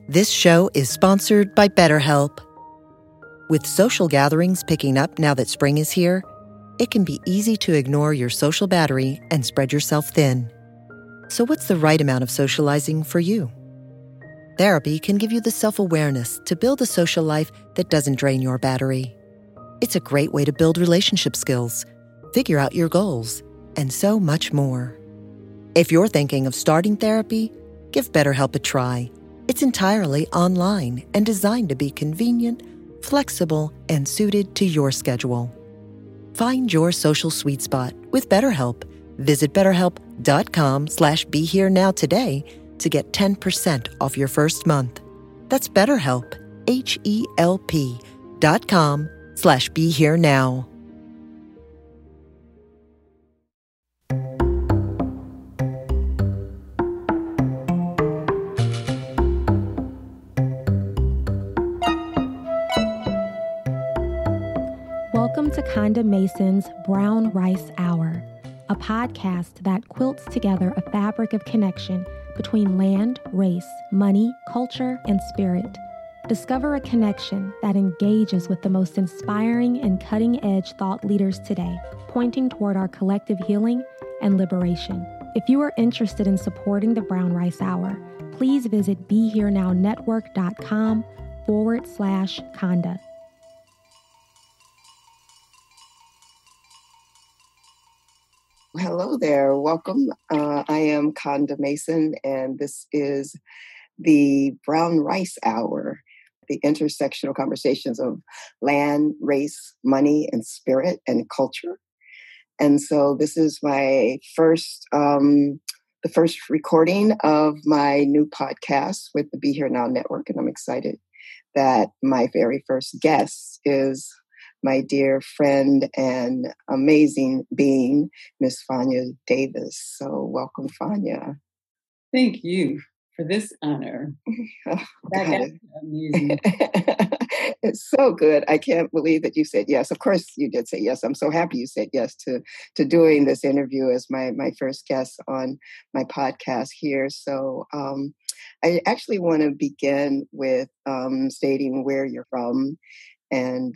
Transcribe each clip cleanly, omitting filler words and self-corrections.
This show is sponsored by BetterHelp. With social gatherings picking up now that spring is here, it can be easy to ignore your social battery and spread yourself thin. So what's the right amount of socializing for you? Therapy can give you the self-awareness to build a social life that doesn't drain your battery. It's a great way to build relationship skills, figure out your goals, and so much more. If you're thinking of starting therapy, give BetterHelp a try. It's entirely online and designed to be convenient, flexible, and suited to your schedule. Find your social sweet spot with BetterHelp. Visit BetterHelp.com/BeHereNow today to get 10% off your first month. That's BetterHelp, HELP.com/BeHereNow. Welcome to Conda Mason's Brown Rice Hour, a podcast that quilts together a fabric of connection between land, race, money, culture, and spirit. Discover a connection that engages with the most inspiring and cutting-edge thought leaders today, pointing toward our collective healing and liberation. If you are interested in supporting the Brown Rice Hour, please visit BeHereNowNetwork.com/Conda. Hello there. Welcome. I am Conda Mason, and this is the Brown Rice Hour, the intersectional conversations of land, race, money, and spirit and culture. And so this is my the first recording of my new podcast with the Be Here Now Network. And I'm excited that my very first guest is my dear friend and amazing being, Miss Fania Davis. So welcome, Fania. Thank you for this honor. That is amazing. It's so good. I can't believe that you said yes. Of course you did say yes. I'm so happy you said yes to doing this interview as my first guest on my podcast here. So I actually want to begin with stating where you're from and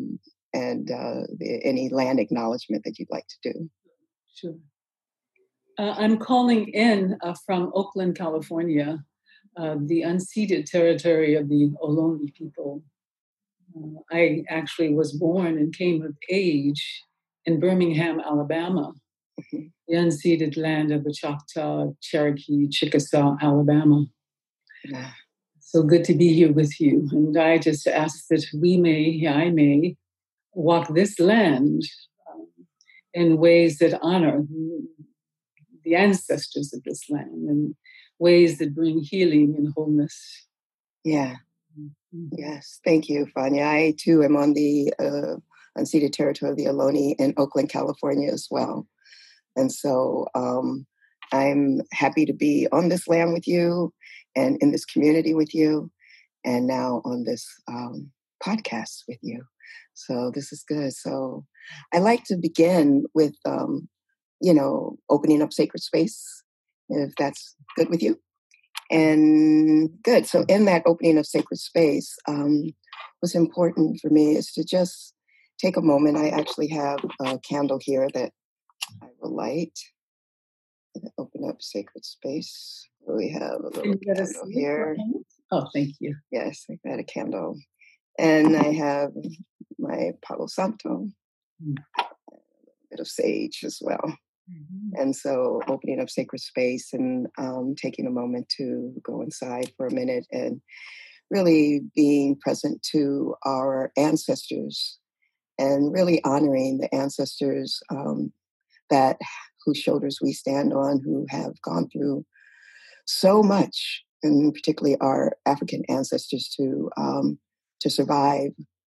any land acknowledgement that you'd like to do. Sure. I'm calling in from Oakland, California, the unceded territory of the Ohlone people. I actually was born and came of age in Birmingham, Alabama, the unceded land of the Choctaw, Cherokee, Chickasaw, Alabama. Yeah. So good to be here with you. And I just ask that I may walk this land in ways that honor the ancestors of this land and ways that bring healing and wholeness. Yeah. Yes. Thank you, Fania. I too am on the unceded territory of the Ohlone in Oakland, California as well. And so I'm happy to be on this land with you and in this community with you, and now on this podcast with you. So this is good. So I like to begin with, opening up sacred space, if that's good with you. And good. So in that opening of sacred space, what's important for me is to just take a moment. I actually have a candle here that I will light and open up sacred space. We have a little candle here. Oh, thank you. Yes, I got a candle. And I have my Palo Santo, a bit of sage as well. And so opening up sacred space and taking a moment to go inside for a minute and really being present to our ancestors and really honoring the ancestors whose shoulders we stand on, who have gone through so much, and particularly our African ancestors to survive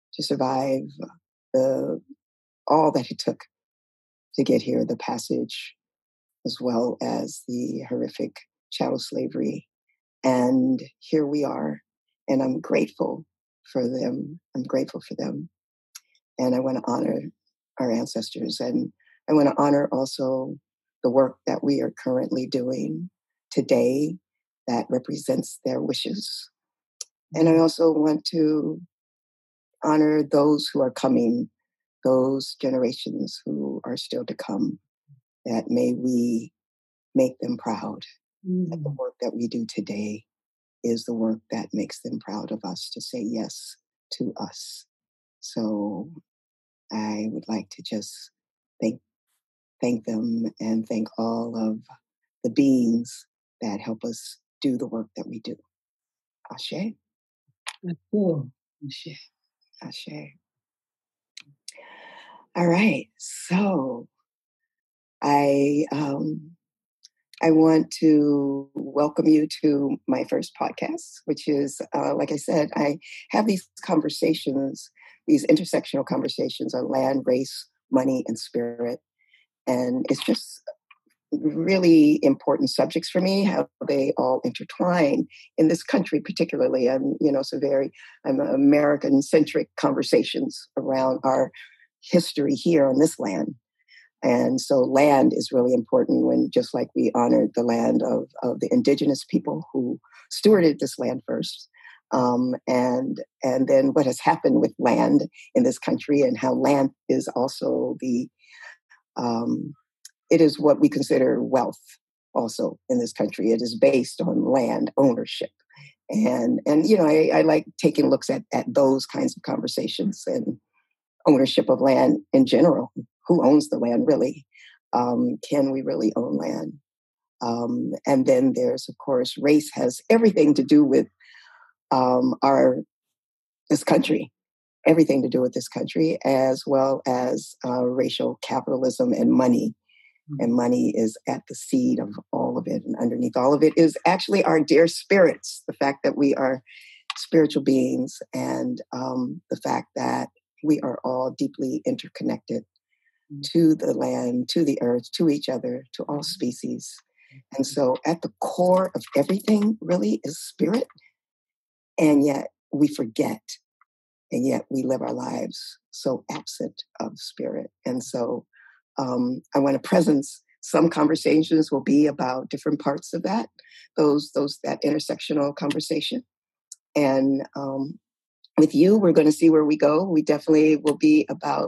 all that it took to get here, the passage, as well as the horrific chattel slavery. And here we are, and I'm grateful for them. And I want to honor our ancestors, and I want to honor also the work that we are currently doing today that represents their wishes And I also want to honor those who are coming, those generations who are still to come, that may we make them proud. That the work that we do today is the work that makes them proud of us, to say yes to us. So I would like to just thank them and thank all of the beings that help us do the work that we do. Ashe. Ashe. Ashe. All right. So I want to welcome you to my first podcast, which is, like I said, I have these conversations, these intersectional conversations on land, race, money, and spirit. And it's just really important subjects for me, how they all intertwine in this country, particularly. I'm American-centric conversations around our history here on this land. And so land is really important, when just like we honored the land of the indigenous people who stewarded this land first. And then what has happened with land in this country, and how land is also it is what we consider wealth also in this country. It is based on land ownership. And I like taking looks at those kinds of conversations, and ownership of land in general. Who owns the land, really? Can we really own land? And then there's, of course, race has everything to do with this country, everything to do with this country, as well as racial capitalism and money. And money is at the seed of all of it. And underneath all of it is actually our dear spirits, the fact that we are spiritual beings, and the fact that we are all deeply interconnected to the land, to the earth, to each other, to all species. And so at the core of everything really is spirit. And yet we forget, and yet we live our lives so absent of spirit. And so I want to presence some conversations will be about different parts of that, that intersectional conversation. And with you, we're going to see where we go. We definitely will be about,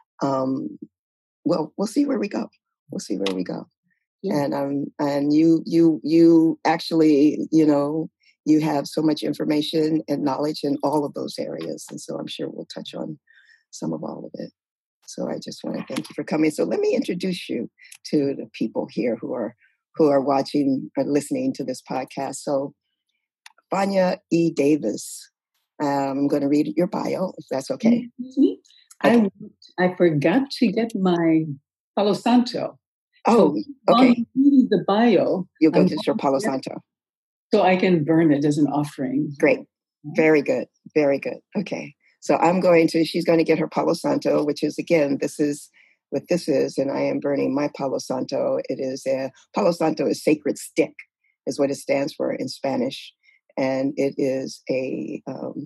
we'll see where we go. We'll see where we go. Yeah. And you actually, you have so much information and knowledge in all of those areas. And so I'm sure we'll touch on some of all of it. So I just want to thank you for coming. So let me introduce you to the people here who are watching or listening to this podcast. So Fania E. Davis, I'm going to read your bio, if that's okay. Mm-hmm. Okay. I forgot to get my Palo Santo. Oh, so okay. Read the bio. You'll go to your Palo Santo. So I can burn it as an offering. Great. Very good. Very good. Okay. So she's going to get her Palo Santo, which is, again, this is what this is, and I am burning my Palo Santo. Palo Santo is sacred stick, is what it stands for in Spanish. And it is a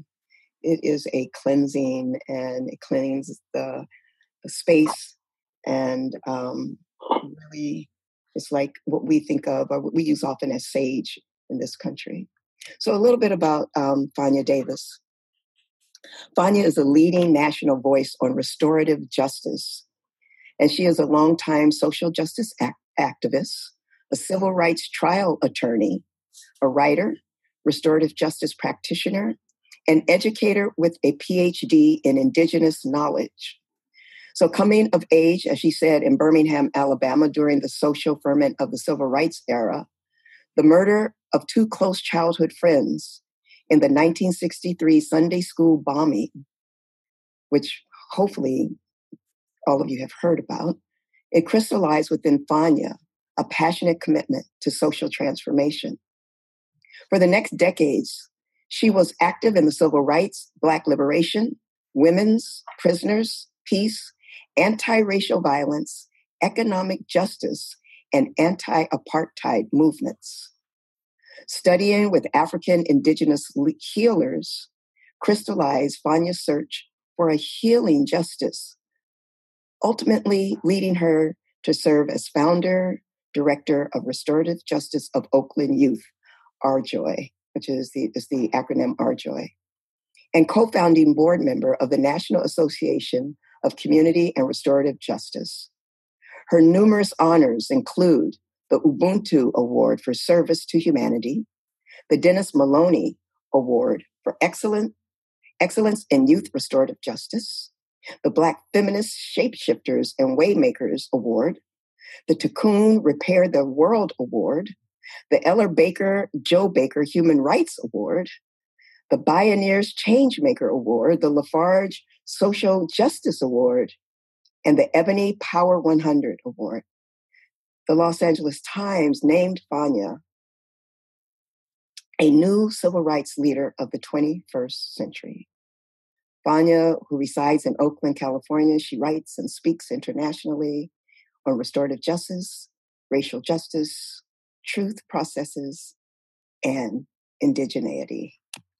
cleansing, and it cleanses the space, and really it's like what we think of, or what we use often as sage in this country. So a little bit about Fania Davis. Fania is a leading national voice on restorative justice, and she is a longtime social justice activist, a civil rights trial attorney, a writer, restorative justice practitioner, an educator with a PhD in indigenous knowledge. So coming of age, as she said, in Birmingham, Alabama, during the social ferment of the civil rights era, the murder of two close childhood friends in the 1963 Sunday school bombing, which hopefully all of you have heard about, it crystallized within Fania a passionate commitment to social transformation. For the next decades, she was active in the civil rights, Black liberation, women's, prisoners, peace, anti-racial violence, economic justice, and anti-apartheid movements. Studying with African indigenous healers crystallized Fania's search for a healing justice, ultimately leading her to serve as founder, director of Restorative Justice of Oakland Youth, our joy. which is the acronym RJOY, and co-founding board member of the National Association of Community and Restorative Justice. Her numerous honors include the Ubuntu Award for Service to Humanity, the Dennis Maloney Award for Excellence in Youth Restorative Justice, the Black Feminist Shapeshifters and Waymakers Award, the Tikkun Repair the World Award, the Eller Baker Joe Baker Human Rights Award, the Bioneers Changemaker Award, the Lafarge Social Justice Award, and the Ebony Power 100 Award. The Los Angeles Times named Fania a new civil rights leader of the 21st century. Fania, who resides in Oakland, California, she writes and speaks internationally on restorative justice, racial justice, truth processes, and indigeneity.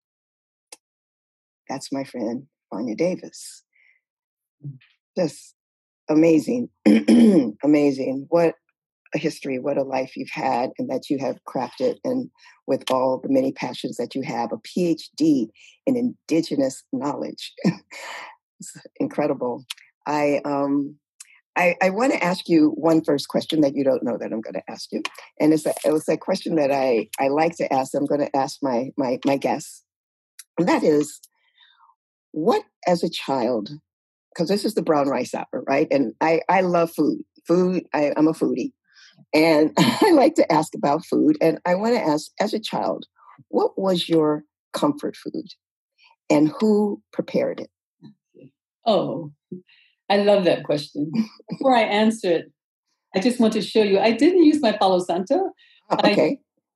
That's my friend, Fania Davis. Just amazing, amazing. What a history, what a life you've had and that you have crafted, and with all the many passions that you have, a PhD in Indigenous knowledge. It's incredible. I want to ask you one first question that you don't know that I'm going to ask you. And it was a question that I like to ask. I'm going to ask my guests. And that is, what as a child, because this is the Brown Rice Hour, right? And I love food. I'm a foodie. And I like to ask about food. And I want to ask, as a child, what was your comfort food? And who prepared it? Oh, I love that question. Before I answer it, I just want to show you, I didn't use my Palo Santo. Okay.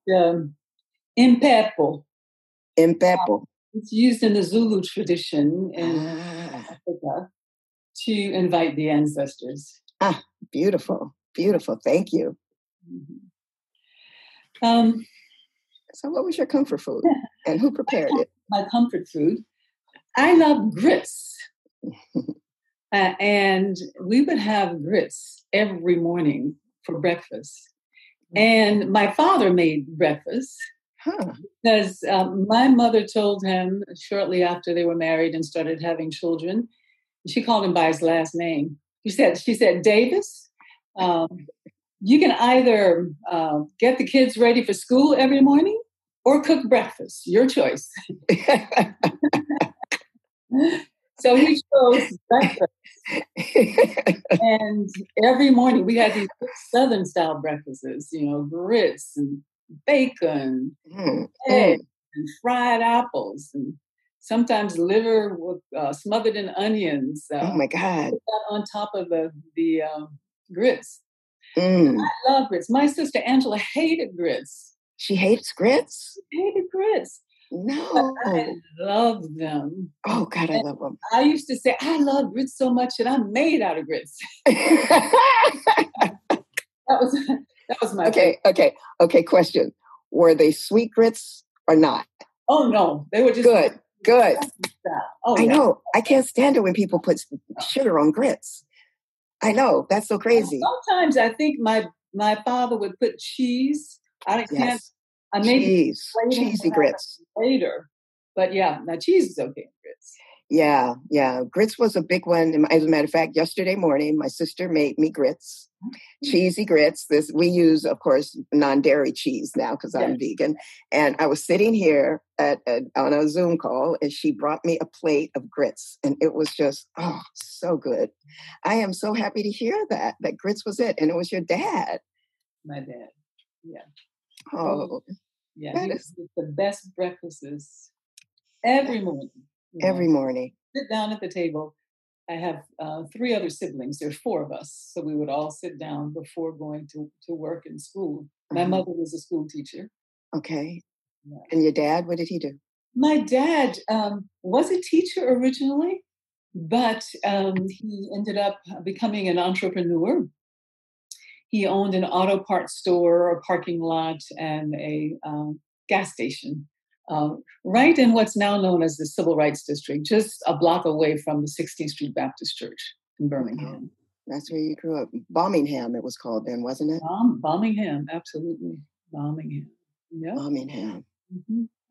Impepo. Impepo. It's used in the Zulu tradition in Africa to invite the ancestors. Beautiful. Beautiful. Thank you. Mm-hmm. So what was your comfort food and who prepared it? My comfort food. I love grits. And we would have grits every morning for breakfast. And my father made breakfast because my mother told him shortly after they were married and started having children, she called him by his last name. She said, Davis, you can either get the kids ready for school every morning or cook breakfast. Your choice. So he chose breakfast. And every morning we had these Southern style breakfasts, grits and bacon, eggs, and fried apples, and sometimes liver with, smothered in onions. Oh my God! On top of the grits. I love grits. My sister Angela hated grits. She hates grits? She hated grits. No. But I love them. Oh, God, I love them. I used to say, I love grits so much that I'm made out of grits. That was my favorite. Okay, question. Were they sweet grits or not? Oh, no. They were just... Good. Oh, I know. I can't stand it when people put sugar on grits. I know. That's so crazy. Sometimes I think my father would put cheese. Cheesy grits later, but now cheese is okay in grits. Yeah. Grits was a big one. As a matter of fact, yesterday morning, my sister made me grits, cheesy grits. We use, of course, non-dairy cheese now because I'm vegan. And I was sitting here on a Zoom call, and she brought me a plate of grits, and it was just so good. I am so happy to hear that grits was it, and it was your dad. My dad, yeah. Oh, yeah. He was the best breakfasts every morning. Every morning. Sit down at the table. I have 3 other siblings. There are 4 of us. So we would all sit down before going to work and school. My mother was a school teacher. Okay. Yeah. And your dad, what did he do? My dad was a teacher originally, but he ended up becoming an entrepreneur. He owned an auto parts store, a parking lot, and a gas station. Right in what's now known as the Civil Rights District, just a block away from the 16th Street Baptist Church in Birmingham. That's where you grew up. Birmingham, it was called then, wasn't it? Birmingham, absolutely. Birmingham. Yep. Birmingham. Mm-hmm.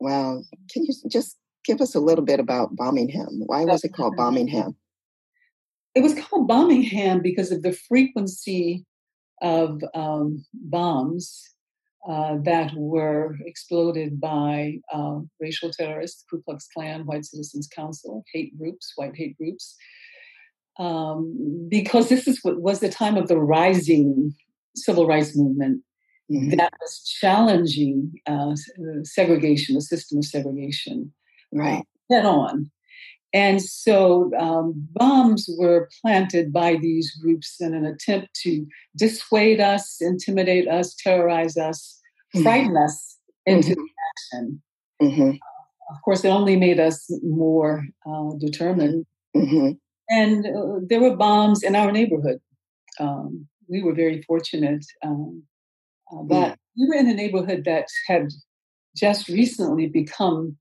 Wow. Can you just give us a little bit about Birmingham? Why was it called Birmingham? It was called Birmingham because of the frequency of bombs that were exploded by racial terrorists, Ku Klux Klan, White Citizens Council, hate groups, white hate groups. Because this is what was the time of the rising civil rights movement that was challenging segregation, the system of segregation, right, head on. And so bombs were planted by these groups in an attempt to dissuade us, intimidate us, terrorize us, frighten us into action. Of course, it only made us more determined. And there were bombs in our neighborhood. We were very fortunate. But we were in a neighborhood that had just recently become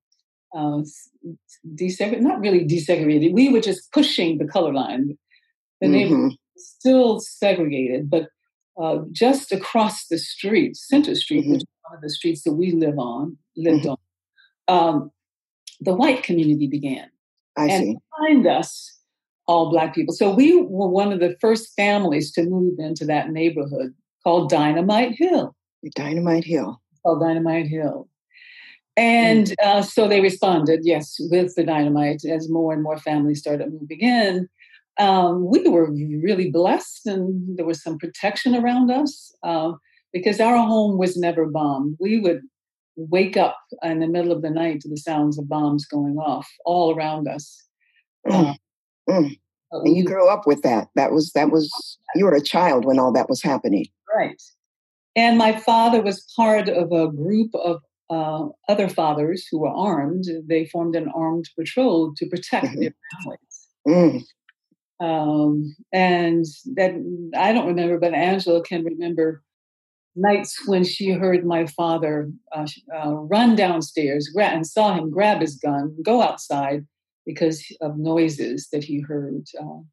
not really desegregated. We were just pushing the color line. The neighborhood was still segregated, but just across the street, Center Street, which is one of the streets that we lived on, the white community began. I see. Behind us, all Black people. So we were one of the first families to move into that neighborhood called Dynamite Hill. Dynamite Hill. Called Dynamite Hill. And so they responded, yes, with the dynamite as more and more families started moving in. We were really blessed, and there was some protection around us because our home was never bombed. We would wake up in the middle of the night to the sounds of bombs going off all around us. And you grew up with that. That was you were a child when all that was happening. Right. And my father was part of a group of other fathers who were armed. They formed an armed patrol to protect their families. And that I don't remember, but Angela can remember nights when she heard my father run downstairs and saw him grab his gun, go outside because of noises that he heard.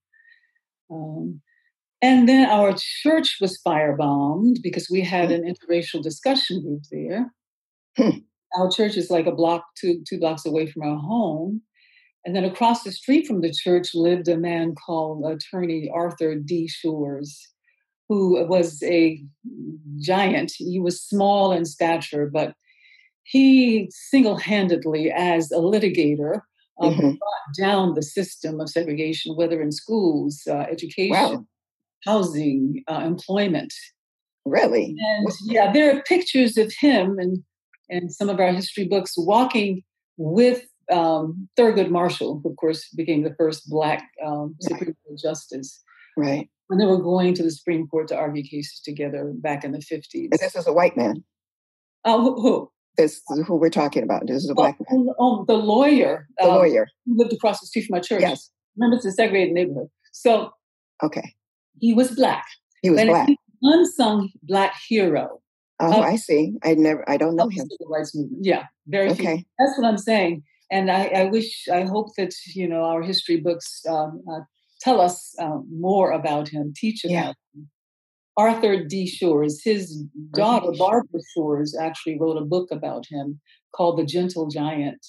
And then our church was firebombed because we had an interracial discussion group there. Our church is like a block, two blocks away from our home. And then across the street from the church lived a man called attorney Arthur D. Shores, who was a giant. He was small in stature, but he single-handedly, as a litigator, brought down the system of segregation, whether in schools, education, housing, employment. Really? And yeah, there are pictures of him and some of our history books walking with Thurgood Marshall, who of course became the first Black Supreme Court justice. Right. When they were going to the Supreme Court to argue cases together back in the 50s. And this is a white man. Who? This is who we're talking about. This is a Black man. The lawyer. The lawyer. Who lived across the street from our church. Yes. Remember, it's a segregated neighborhood. So he was Black. He was Black. An unsung Black hero. Oh, I see. I don't know him. Civil rights movement. Yeah, very few. Okay. That's what I'm saying. And I hope that, our history books tell us more about him, teach about him. Arthur D. Shores, his daughter, Barbara Shores, actually wrote a book about him called The Gentle Giant.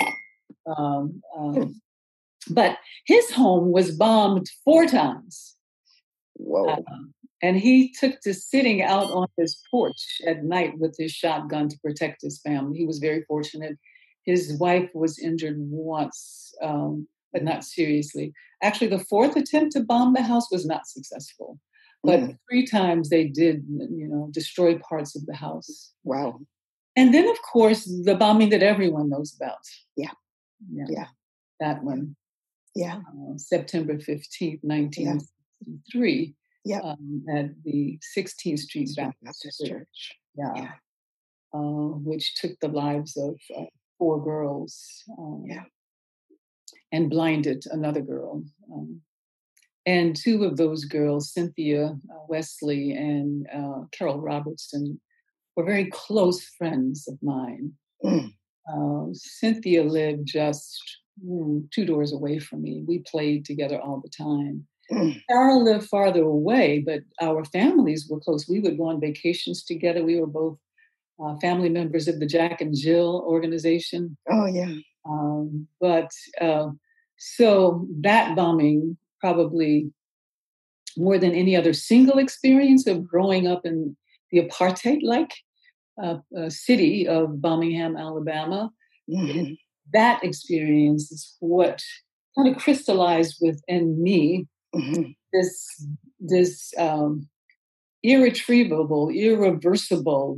But his home was bombed 4 times. Whoa. And he took to sitting out on his porch at night with his shotgun to protect his family. He was very fortunate. His wife was injured once, but not seriously. Actually, the 4th attempt to bomb the house was not successful. But 3 times they did, destroy parts of the house. Wow. And then, of course, the bombing that everyone knows about. Yeah. That one. Yeah. September 15th, 1963. Yeah. At the 16th Street Baptist Church. Which took the lives of 4 girls. And blinded another girl. And 2 of those girls, Cynthia Wesley and Carol Robertson, were very close friends of mine. Cynthia lived just 2 doors away from me. We played together all the time. Carol lived farther away, but our families were close. We would go on vacations together. We were both family members of the Jack and Jill organization. Oh, yeah. So that bombing probably more than any other single experience of growing up in the apartheid-like city of Birmingham, Alabama. Mm-hmm. That experience is what kind of crystallized within me this irretrievable, irreversible,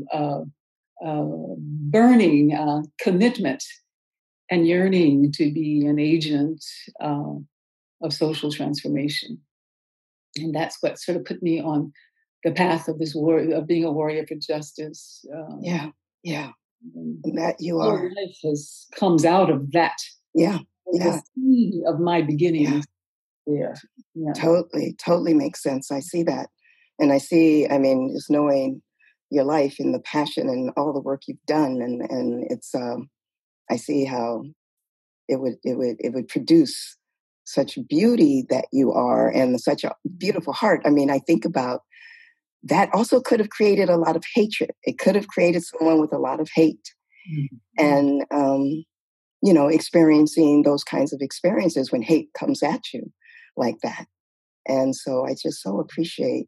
burning commitment and yearning to be an agent of social transformation. And that's what sort of put me on the path of this war, of being a warrior for justice. Yeah. And that you are. Life comes out of that. Yeah. The seed of my beginnings. Yeah. Totally makes sense. I see that. And I see, just knowing your life and the passion and all the work you've done. And it's, I see how it would produce such beauty that you are and such a beautiful heart. I think about that also could have created a lot of hatred. It could have created someone with a lot of hate. Mm-hmm. And, experiencing those kinds of experiences when hate comes at you like that. And so I just so appreciate,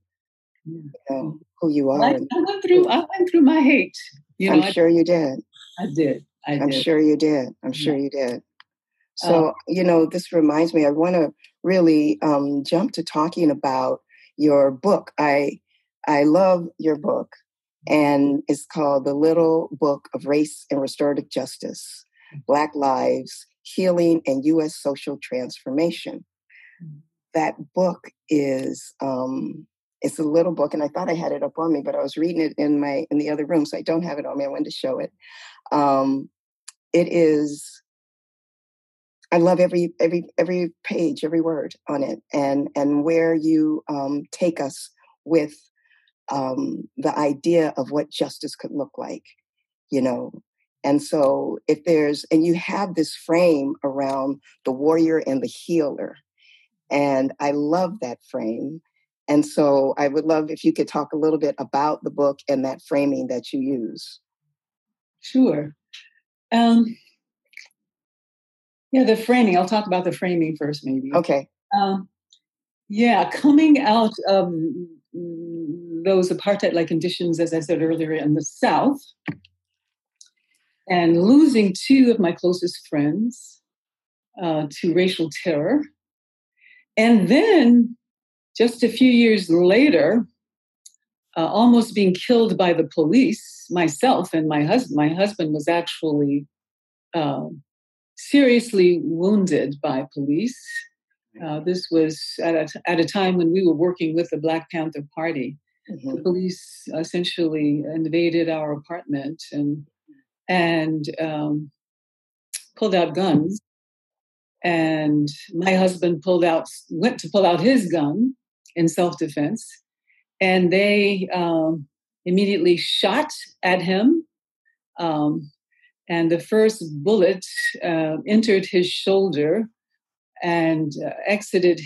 who you are. I went through my hate. I'm sure you did. I did. I'm sure you did. So, this reminds me, I want to really jump to talking about your book. I love your book, and it's called The Little Book of Race and Restorative Justice, Black Lives, Healing, and U.S. Social Transformation. That book is, it's a little book, and I thought I had it up on me, but I was reading it in the other room, so I don't have it on me. I wanted to show it. It is, I love every page, every word on it, and where you take us with the idea of what justice could look like, And so and you have this frame around the warrior and the healer. And I love that frame. And so I would love if you could talk a little bit about the book and that framing that you use. Sure. The framing. I'll talk about the framing first, maybe. Okay. Coming out of those apartheid-like conditions, as I said earlier, in the South, and losing two of my closest friends to racial terror. And then, just a few years later, almost being killed by the police, myself and my husband. My husband was actually seriously wounded by police. This was at a time when we were working with the Black Panther Party. Mm-hmm. The police essentially invaded our apartment and pulled out guns. And my husband went to pull out his gun in self-defense. And they immediately shot at him. And the first bullet entered his shoulder and exited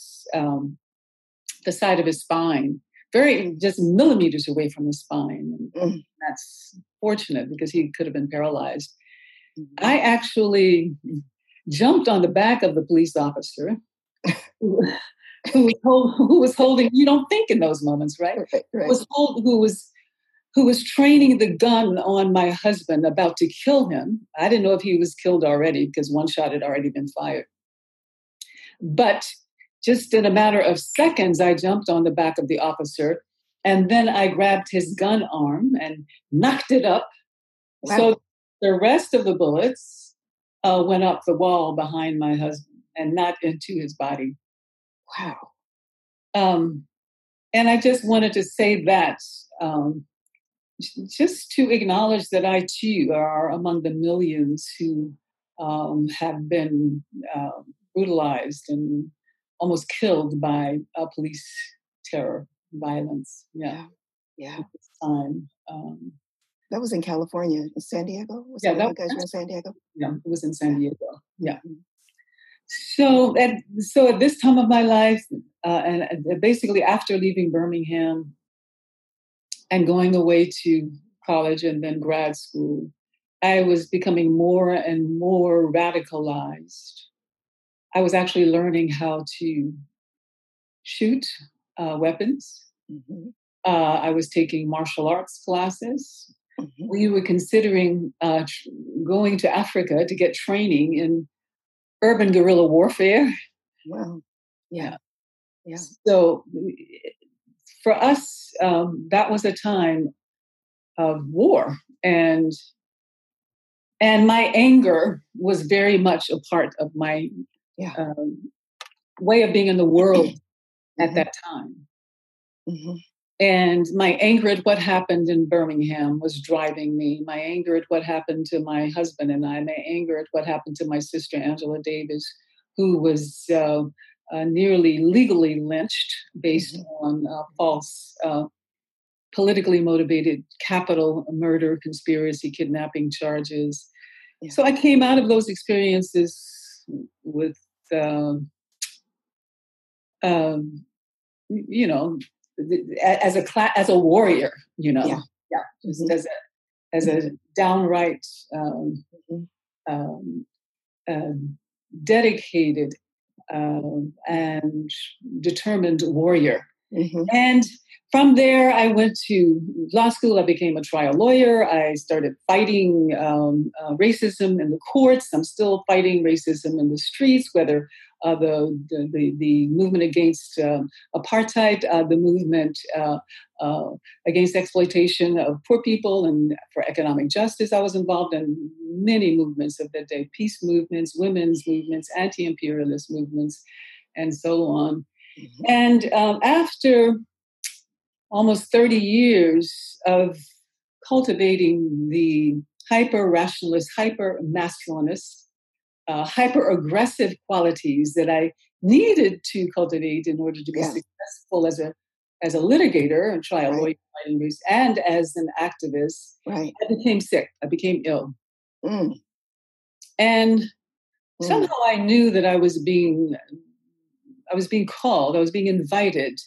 the side of his spine, just millimeters away from his spine. And that's fortunate because he could have been paralyzed. Mm-hmm. I actually jumped on the back of the police officer who was holding, you don't think in those moments, right? Right. Who was training the gun on my husband, about to kill him. I didn't know if he was killed already because one shot had already been fired. But just in a matter of seconds, I jumped on the back of the officer, and then I grabbed his gun arm and knocked it up. Wow. So the rest of the bullets went up the wall behind my husband and not into his body. Wow. And I just wanted to say that just to acknowledge that I too are among the millions who have been brutalized and almost killed by police terror, violence. Yeah. At this time. That was in California, in San Diego? You guys were in San Diego? Yeah, it was in San Diego. Yeah. So at this time of my life, and basically after leaving Birmingham and going away to college and then grad school, I was becoming more and more radicalized. I was actually learning how to shoot weapons. Mm-hmm. I was taking martial arts classes. Mm-hmm. We were considering going to Africa to get training in urban guerrilla warfare. Wow. Yeah. Yeah. So for us, that was a time of war, and my anger was very much a part of my way of being in the world at that time. Mm-hmm. And my anger at what happened in Birmingham was driving me. My anger at what happened to my husband and I. My anger at what happened to my sister, Angela Davis, who was nearly legally lynched based on false, politically motivated capital murder, conspiracy, kidnapping charges. Yeah. So I came out of those experiences with, you know, as a warrior, you know, just as a downright dedicated and determined warrior. Mm-hmm. And from there, I went to law school. I became a trial lawyer. I started fighting racism in the courts. I'm still fighting racism in the streets, whether the movement against apartheid, the movement against exploitation of poor people and for economic justice. I was involved in many movements of that day, peace movements, women's movements, anti-imperialist movements, and so on. Mm-hmm. And after almost 30 years of cultivating the hyper-rationalist, hyper-masculinist, hyper-aggressive qualities that I needed to cultivate in order to be successful as a litigator and trial lawyer and as an activist, I became sick. I became ill. Mm. And somehow I knew that I was being called, I was being invited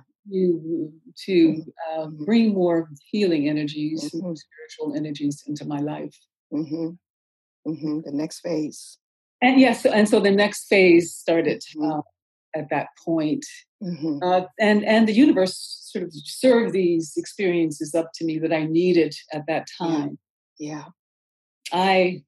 to bring more healing energies, spiritual energies into my life. Mm-hmm. Mm-hmm. The next phase. And so the next phase started at that point. Mm-hmm. And the universe sort of served these experiences up to me that I needed at that time. Yeah. I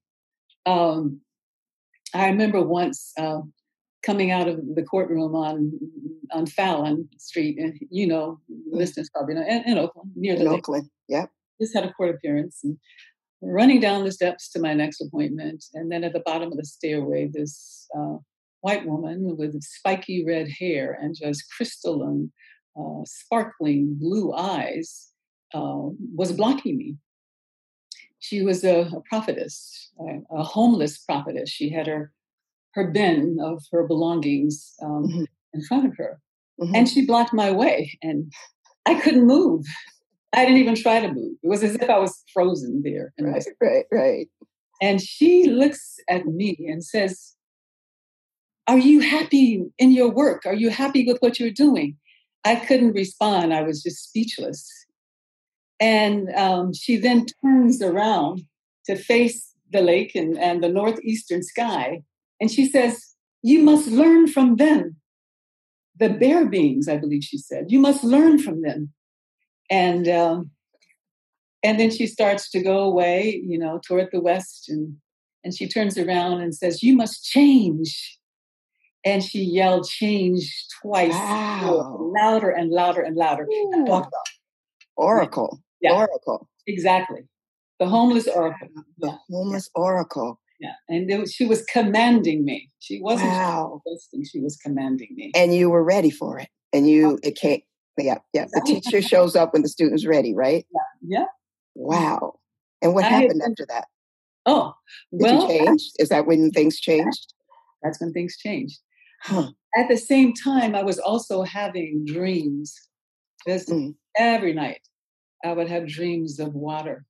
remember once coming out of the courtroom on Fallon Street, and listeners probably know, in Oakland, near the lake. Oakland, yeah. Just had a court appearance and running down the steps to my next appointment, and then at the bottom of the stairway, this white woman with spiky red hair and just crystalline, sparkling blue eyes was blocking me. She was a prophetess, a homeless prophetess. She had her bin of her belongings in front of her. Mm-hmm. And she blocked my way, and I couldn't move. I didn't even try to move. It was as if I was frozen there. Right. And she looks at me and says, "Are you happy in your work? Are you happy with what you're doing?" I couldn't respond. I was just speechless. And she then turns around to face the lake and the northeastern sky. And she says, "You must learn from them. The bear beings," I believe she said. "You must learn from them." And then she starts to go away, toward the west. And she turns around and says, "You must change." And she yelled "change" twice. Wow. Louder and louder and louder. And walked off. Oracle. Yeah. Oracle. Exactly. The homeless oracle. The homeless oracle. Yeah. And she was commanding me. She wasn't boasting, she was commanding me. And you were ready for it. And it came. Yeah. The teacher shows up when the student's ready, right? Yeah. Wow. And what happened after that? Oh, Did you change? Is that when things changed? That's when things changed. Huh. At the same time, I was also having dreams. Every night, I would have dreams of water,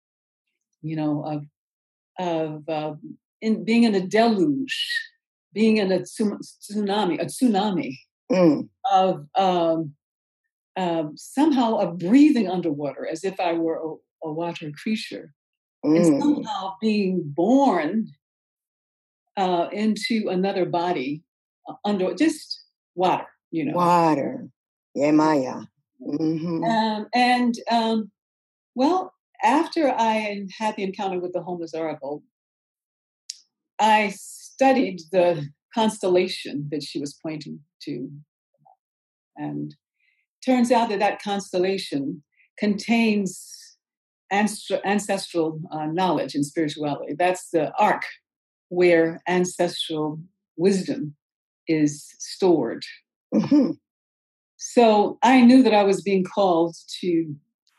of being in a deluge, being in a tsunami, of somehow of breathing underwater as if I were a water creature. And somehow being born into another body under just water, Water. Yeah, Maya. Mm-hmm. Well, after I had the encounter with the Homeless Oracle, I studied the constellation that she was pointing to. And turns out that constellation contains ancestral knowledge and spirituality. That's the ark where ancestral wisdom is stored. Mm-hmm. So I knew that I was being called to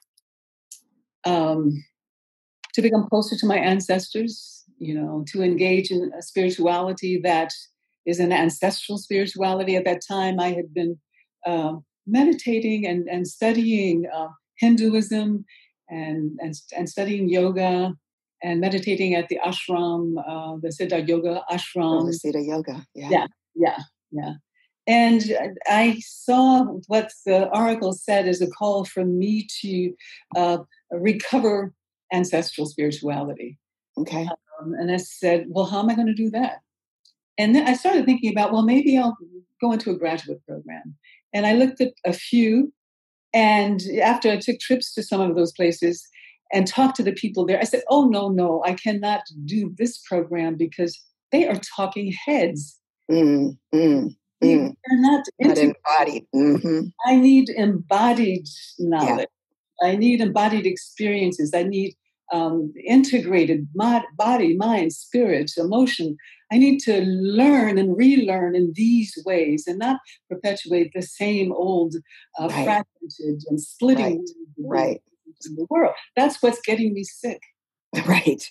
become closer to my ancestors, to engage in a spirituality that is an ancestral spirituality. At that time, I had been meditating and studying Hinduism and studying yoga and meditating at the ashram, the Siddha Yoga ashram. Oh, the Siddha Yoga, yeah. Yeah. And I saw what the oracle said as a call for me to recover ancestral spirituality. Okay. And I said, well, how am I going to do that? And then I started thinking about, well, maybe I'll go into a graduate program. And I looked at a few. And after I took trips to some of those places and talked to the people there, I said, oh, no, I cannot do this program because they are talking heads. They're not embodied. Mm-hmm. I need embodied knowledge. Yeah. I need embodied experiences. I need integrated body, mind, spirit, emotion. I need to learn and relearn in these ways and not perpetuate the same old fragmented and splitting in the world. That's what's getting me sick. Right.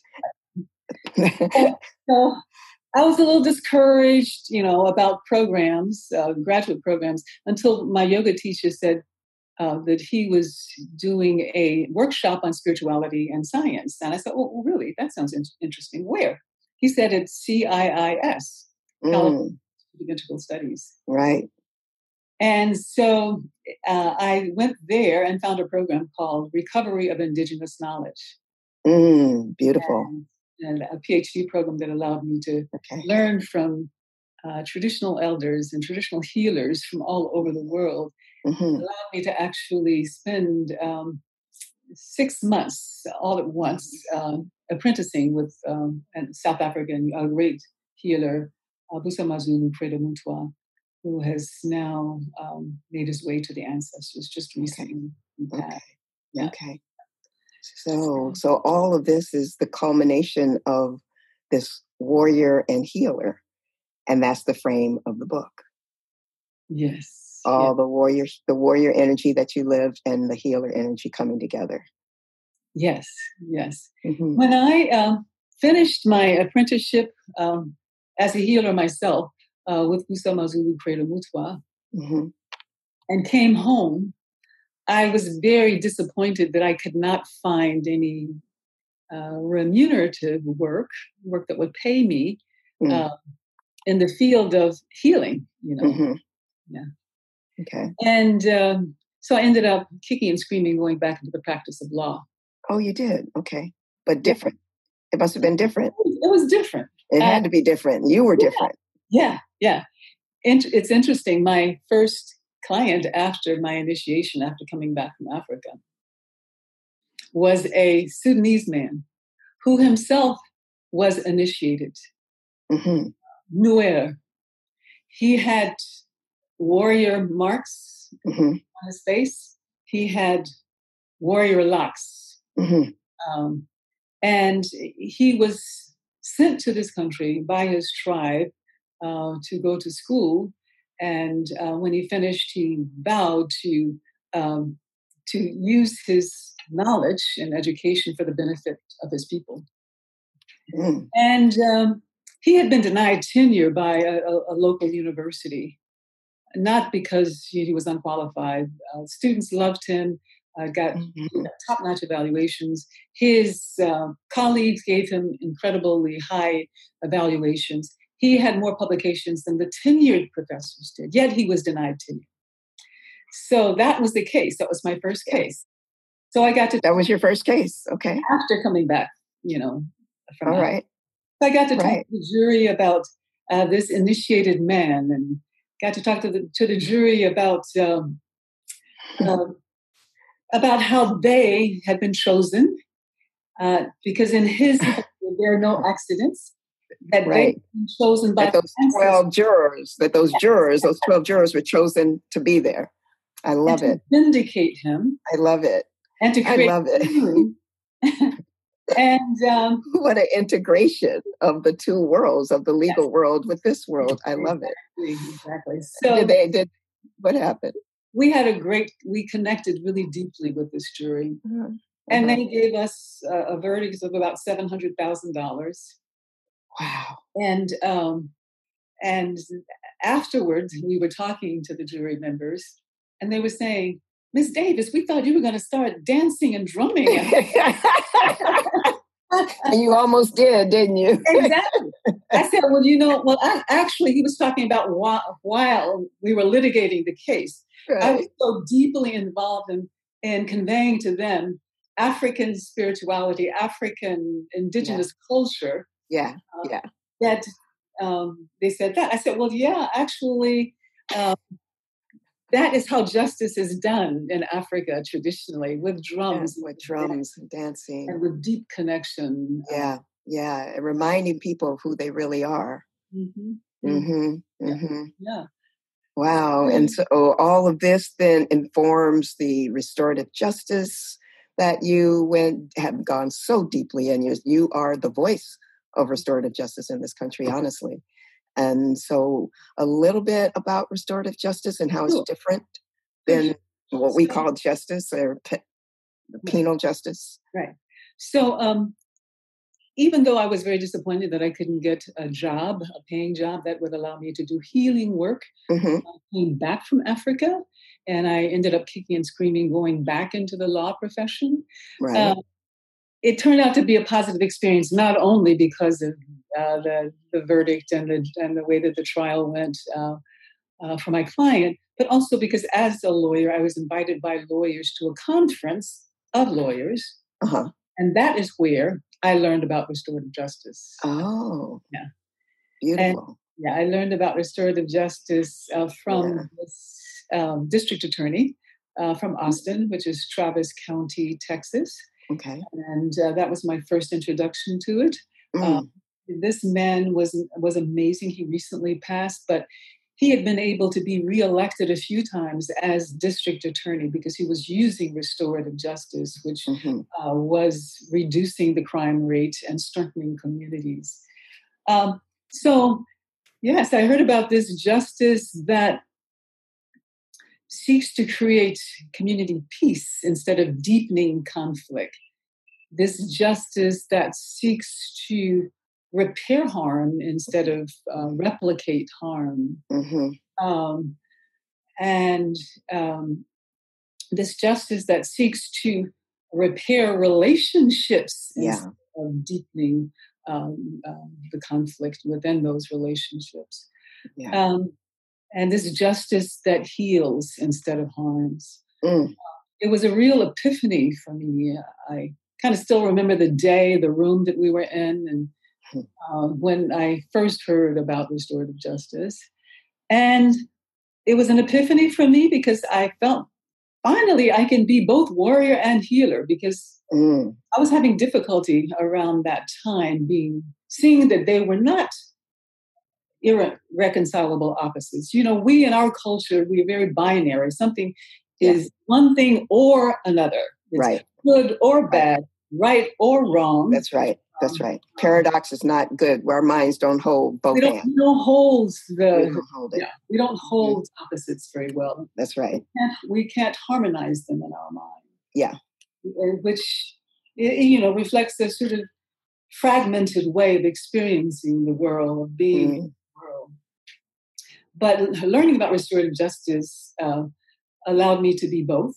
So I was a little discouraged, about programs, graduate programs, until my yoga teacher said that he was doing a workshop on spirituality and science. And I said, oh, really? That sounds interesting. Where? He said it's CIIS, California Institute of Integral Studies. Right. And so I went there and found a program called Recovery of Indigenous Knowledge. Beautiful. And a PhD program that allowed me to learn from traditional elders and traditional healers from all over the world. Allowed me to actually spend 6 months all at once apprenticing with a South African great healer, Busamazulu Fredo Mutwa, who has now made his way to the ancestors just recently. Okay. So all of this is the culmination of this warrior and healer, and that's the frame of the book. Yes. The warrior energy that you lived and the healer energy coming together. Yes. When I finished my apprenticeship as a healer myself with Busamazulu Fredo Mutwa and came home, I was very disappointed that I could not find any remunerative work that would pay me in the field of healing, Yeah. Okay. And so I ended up kicking and screaming, going back into the practice of law. Oh, you did? Okay. But different. It must have been different. It was different. It had to be different. You were different. Yeah. It's interesting. My first client after my initiation, after coming back from Africa, was a Sudanese man who himself was initiated. Nuer. He had warrior marks on his face. He had warrior locks. And he was sent to this country by his tribe to go to school. And when he finished, he vowed to use his knowledge and education for the benefit of his people. And he had been denied tenure by a local university, not because he was unqualified. Students loved him, got top-notch evaluations. His colleagues gave him incredibly high evaluations. He had more publications than the tenured professors did, yet he was denied tenure. So that was the case. That was my first case. So I got to... That was your first case. Okay. After coming back, from All right. So I got to talk to the jury about this initiated man, and got to talk to the jury about how they had been chosen, because in his there are no accidents. That they've been chosen by those 12 jurors. That those 12 jurors were chosen to be there. I love it. Vindicate him. I love it. And to create... I love it. And what an integration of the two worlds, of the legal world with this world. I love it. Exactly. So what happened? We connected really deeply with this jury. Uh-huh. And they gave us a verdict of about $700,000. Wow. And afterwards, we were talking to the jury members, and they were saying, Ms. Davis, we thought you were going to start dancing and drumming. And you almost did, didn't you? Exactly. I said, actually, he was talking about while we were litigating the case. Right. I was so deeply involved in conveying to them African spirituality, African indigenous culture. Yeah, That they said that. I said, well, yeah, actually... that is how justice is done in Africa traditionally, with drums. With drums and dancing. And with deep connection. Yeah. And reminding people of who they really are. Mm-hmm. Mm-hmm. Mm-hmm. Yeah. Wow. And so all of this then informs the restorative justice that you have gone so deeply in. You are the voice of restorative justice in this country, honestly. And so a little bit about restorative justice and how it's different than what we call justice or penal justice. Right. So even though I was very disappointed that I couldn't get a paying job that would allow me to do healing work, I came back from Africa, and I ended up kicking and screaming, going back into the law profession. Right. It turned out to be a positive experience, not only because of the verdict and the way that the trial went for my client, but also because as a lawyer, I was invited by lawyers to a conference of lawyers. Uh-huh. And that is where I learned about restorative justice. Oh. Yeah. Beautiful. And, I learned about restorative justice from this district attorney from Austin, which is Travis County, Texas. Okay. And that was my first introduction to it. This man was amazing. He recently passed, but he had been able to be reelected a few times as district attorney because he was using restorative justice, which was reducing the crime rate and strengthening communities. So, yes, I heard about this justice that seeks to create community peace instead of deepening conflict. This justice that seeks to repair harm instead of replicate harm. And this justice that seeks to repair relationships instead of deepening the conflict within those relationships. Yeah. And this justice that heals instead of harms. It was a real epiphany for me. I kind of still remember the day, the room that we were in, and when I first heard about restorative justice. And it was an epiphany for me because I felt finally I can be both warrior and healer, because I was having difficulty around that time seeing that they were not irreconcilable opposites. You know, we in our culture, we're very binary. Something is one thing or another. It's right. Good or bad, right or wrong. That's right. That's right. Paradox is not good. Our minds don't hold both hands. We don't hold it. Yeah, we don't hold opposites very well. That's right. We can't harmonize them in our mind. Yeah. Which, reflects a sort of fragmented way of experiencing the world, of being in the world. But learning about restorative justice allowed me to be both.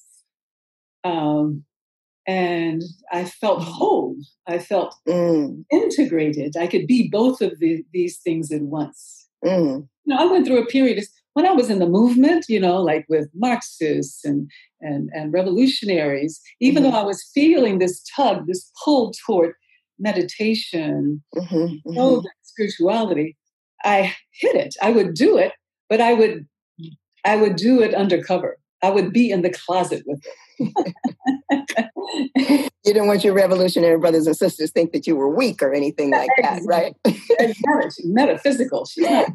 And I felt whole. I felt integrated. I could be both of these things at once. I went through a period when I was in the movement, like with Marxists and and revolutionaries, even though I was feeling this tug, this pull toward meditation, spirituality, I hid it. I would do it, but I would do it undercover. I would be in the closet with it. You didn't want your revolutionary brothers and sisters think that you were weak or anything like that, right? She's metaphysical. She's not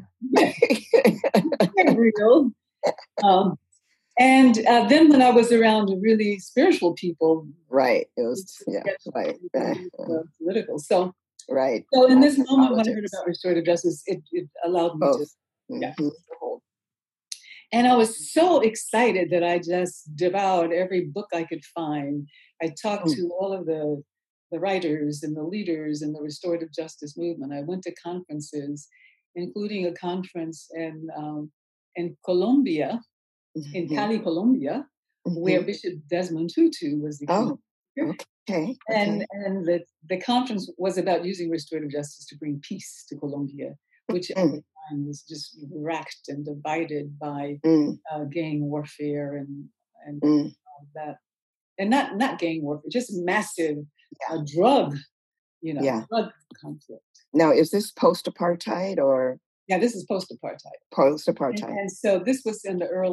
real. And then when I was around really spiritual people, right, it was political. So right. So in this moment, when I heard about restorative justice, it allowed me to hold. And I was so excited that I just devoured every book I could find. I talked to all of the writers and the leaders in the restorative justice movement. I went to conferences, including a conference in Colombia, in Cali, Colombia, where Bishop Desmond Tutu was the king. Okay. And the conference was about using restorative justice to bring peace to Colombia, which at the time was just racked and divided by gang warfare and all that. And not gang warfare, just massive drug conflict. Now, is this post-apartheid or? Yeah, this is post-apartheid. Post-apartheid. And so this was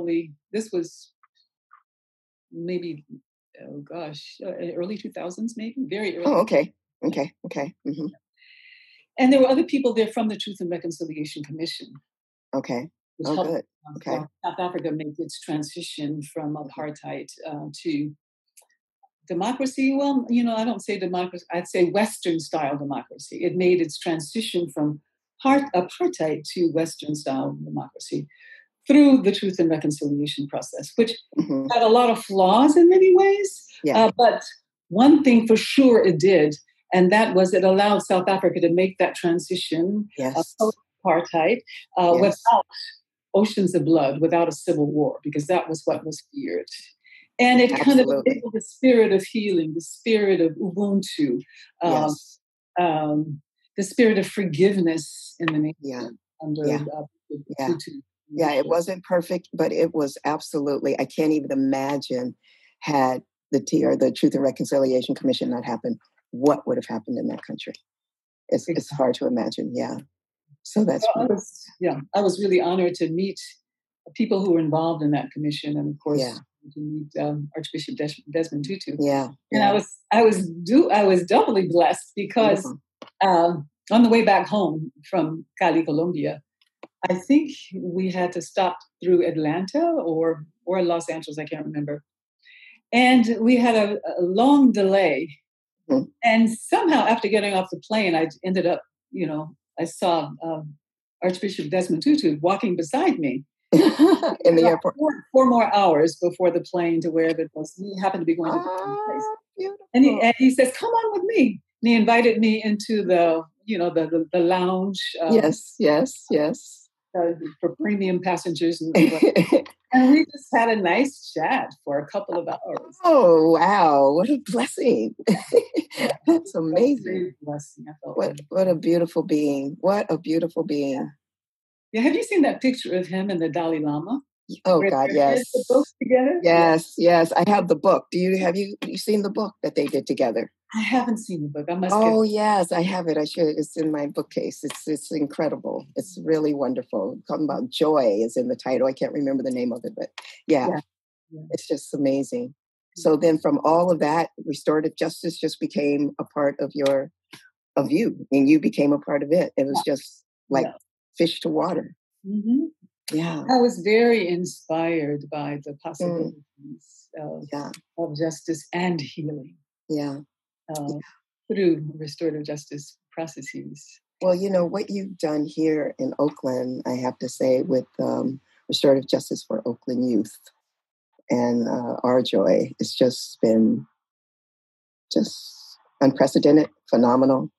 maybe, early 2000s, maybe, very early. Oh, okay. Mm-hmm. And there were other people there from the Truth and Reconciliation Commission. Okay. Good. Okay. South Africa make its transition from apartheid to democracy. Well, I don't say democracy. I'd say Western-style democracy. It made its transition from apartheid to Western-style democracy through the Truth and Reconciliation process, which had a lot of flaws in many ways. Yeah. But one thing for sure it did, and that was it allowed South Africa to make that transition post-apartheid without oceans of blood, without a civil war, because that was what was feared. And it kind of enabled the spirit of healing, the spirit of Ubuntu, the spirit of forgiveness in the nation under Tutu. Yeah, it wasn't perfect, but it was absolutely, I can't even imagine had the Truth and Reconciliation Commission not happened, what would have happened in that country. It's hard to imagine, So that's I was really honored to meet people who were involved in that commission, and of course to meet Archbishop Desmond Tutu. And I was doubly blessed because on the way back home from Cali, Colombia, I think we had to stop through Atlanta or Los Angeles, I can't remember. And we had a long delay. And somehow after getting off the plane, I ended up, I saw Archbishop Desmond Tutu walking beside me. In the airport. 4 more hours before the plane to wherever it was. He happened to be going to the place. Beautiful. And he says, "Come on with me." And he invited me into the lounge. Yes. For premium passengers. And we just had a nice chat for a couple of hours. Oh, wow. What a blessing. That's amazing. Blessing. What a beautiful being. What a beautiful being. Yeah. Have you seen that picture of him and the Dalai Lama? Oh, God, yes. Both together? Yes. I have the book. Have you seen the book that they did together? I haven't seen the book. I must. Oh, yes, I have it. I should. It's in my bookcase. It's incredible. It's really wonderful. Talking about joy is in the title. I can't remember the name of it, but it's just amazing. So then from all of that, restorative justice just became a part of you, and you became a part of it. It was just like fish to water. Mm-hmm. Yeah. I was very inspired by the possibilities of justice and healing. Through restorative justice processes. Well, what you've done here in Oakland, I have to say, with Restorative Justice for Oakland Youth and Our Joy, it's just been unprecedented, phenomenal.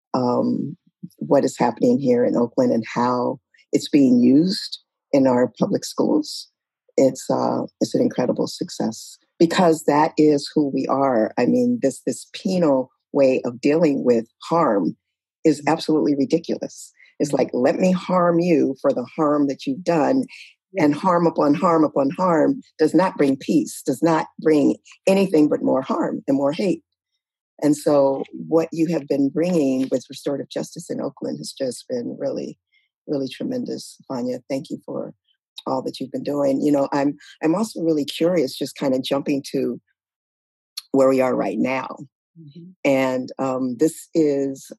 What is happening here in Oakland and how it's being used in our public schools. It's an incredible success because that is who we are. I mean, this penal way of dealing with harm is absolutely ridiculous. It's like, let me harm you for the harm that you've done, And harm upon harm upon harm does not bring peace, does not bring anything but more harm and more hate. And so what you have been bringing with restorative justice in Oakland has just been really, really tremendous, Vanya. Thank you for all that you've been doing. You know, I'm also really curious, just kind of jumping to where we are right now. Mm-hmm. And this is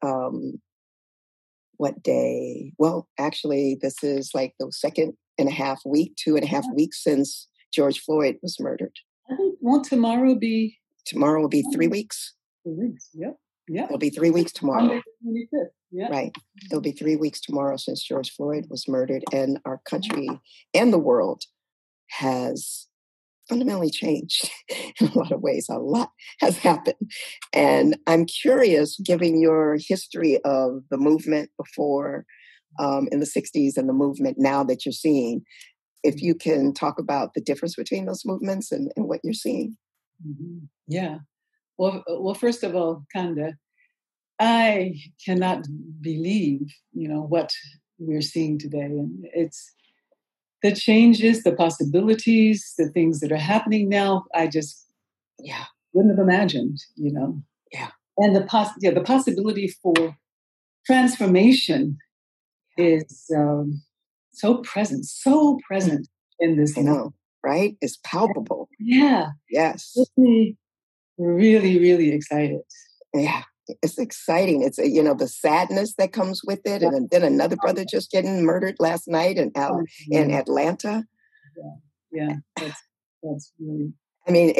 what day? Well, actually, this is like the 2.5 weeks since George Floyd was murdered. I think, won't tomorrow be? Tomorrow will be 3 weeks. 3 weeks, yep. It'll be 3 weeks tomorrow. Monday the 25th, yeah. Right. It'll be 3 weeks tomorrow since George Floyd was murdered, and our country and the world has fundamentally changed in a lot of ways. A lot has happened. And I'm curious, given your history of the movement before in the 60s and the movement now that you're seeing, if you can talk about the difference between those movements and what you're seeing. Mm-hmm. Yeah. Well, first of all, Kanda, I cannot believe, what we're seeing today. And it's the changes, the possibilities, the things that are happening now. I just wouldn't have imagined, Yeah. And the possibility for transformation is so present in this. I know, right? It's palpable. Yeah. Yes. Makes me really, really excited. Yeah. It's exciting. It's, the sadness that comes with it. And then another brother just getting murdered last night in Atlanta. Yeah. That's really... I mean,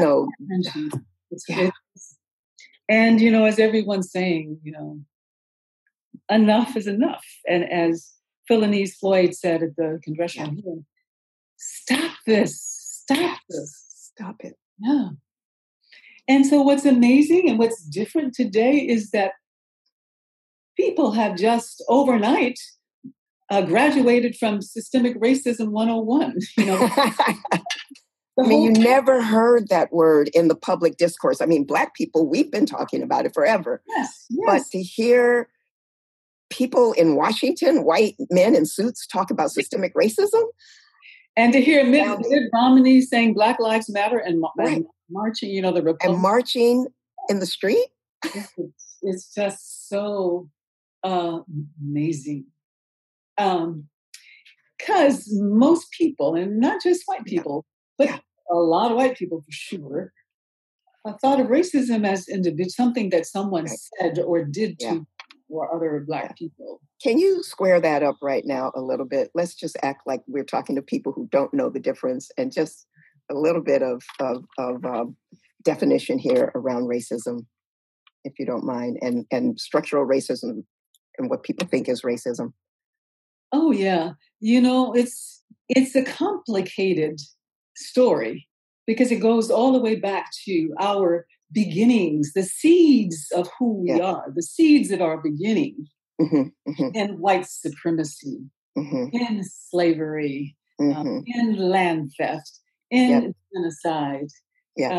and, as everyone's saying, enough is enough. And as Philonise Floyd said at the congressional hearing, stop this. Stop it. Yeah. And so what's amazing and what's different today is that people have just overnight graduated from Systemic Racism 101. You never heard that word in the public discourse. I mean, Black people, we've been talking about it forever. Yes. But to hear people in Washington, white men in suits, talk about systemic racism. And to hear Mitt Romney saying Black Lives Matter and marching, the Republicans. And marching in the street. It's just so amazing. Because most people, and not just white people, but a lot of white people for sure, thought of racism as something that someone said or did to or other Black people. Can you square that up right now a little bit? Let's just act like we're talking to people who don't know the difference, and just a little bit of definition here around racism, if you don't mind, and structural racism and what people think is racism. Oh, yeah. It's a complicated story because it goes all the way back to our beginnings, the seeds of who we are, the seeds of our beginning in white supremacy, in slavery, in land theft, in genocide. Yeah.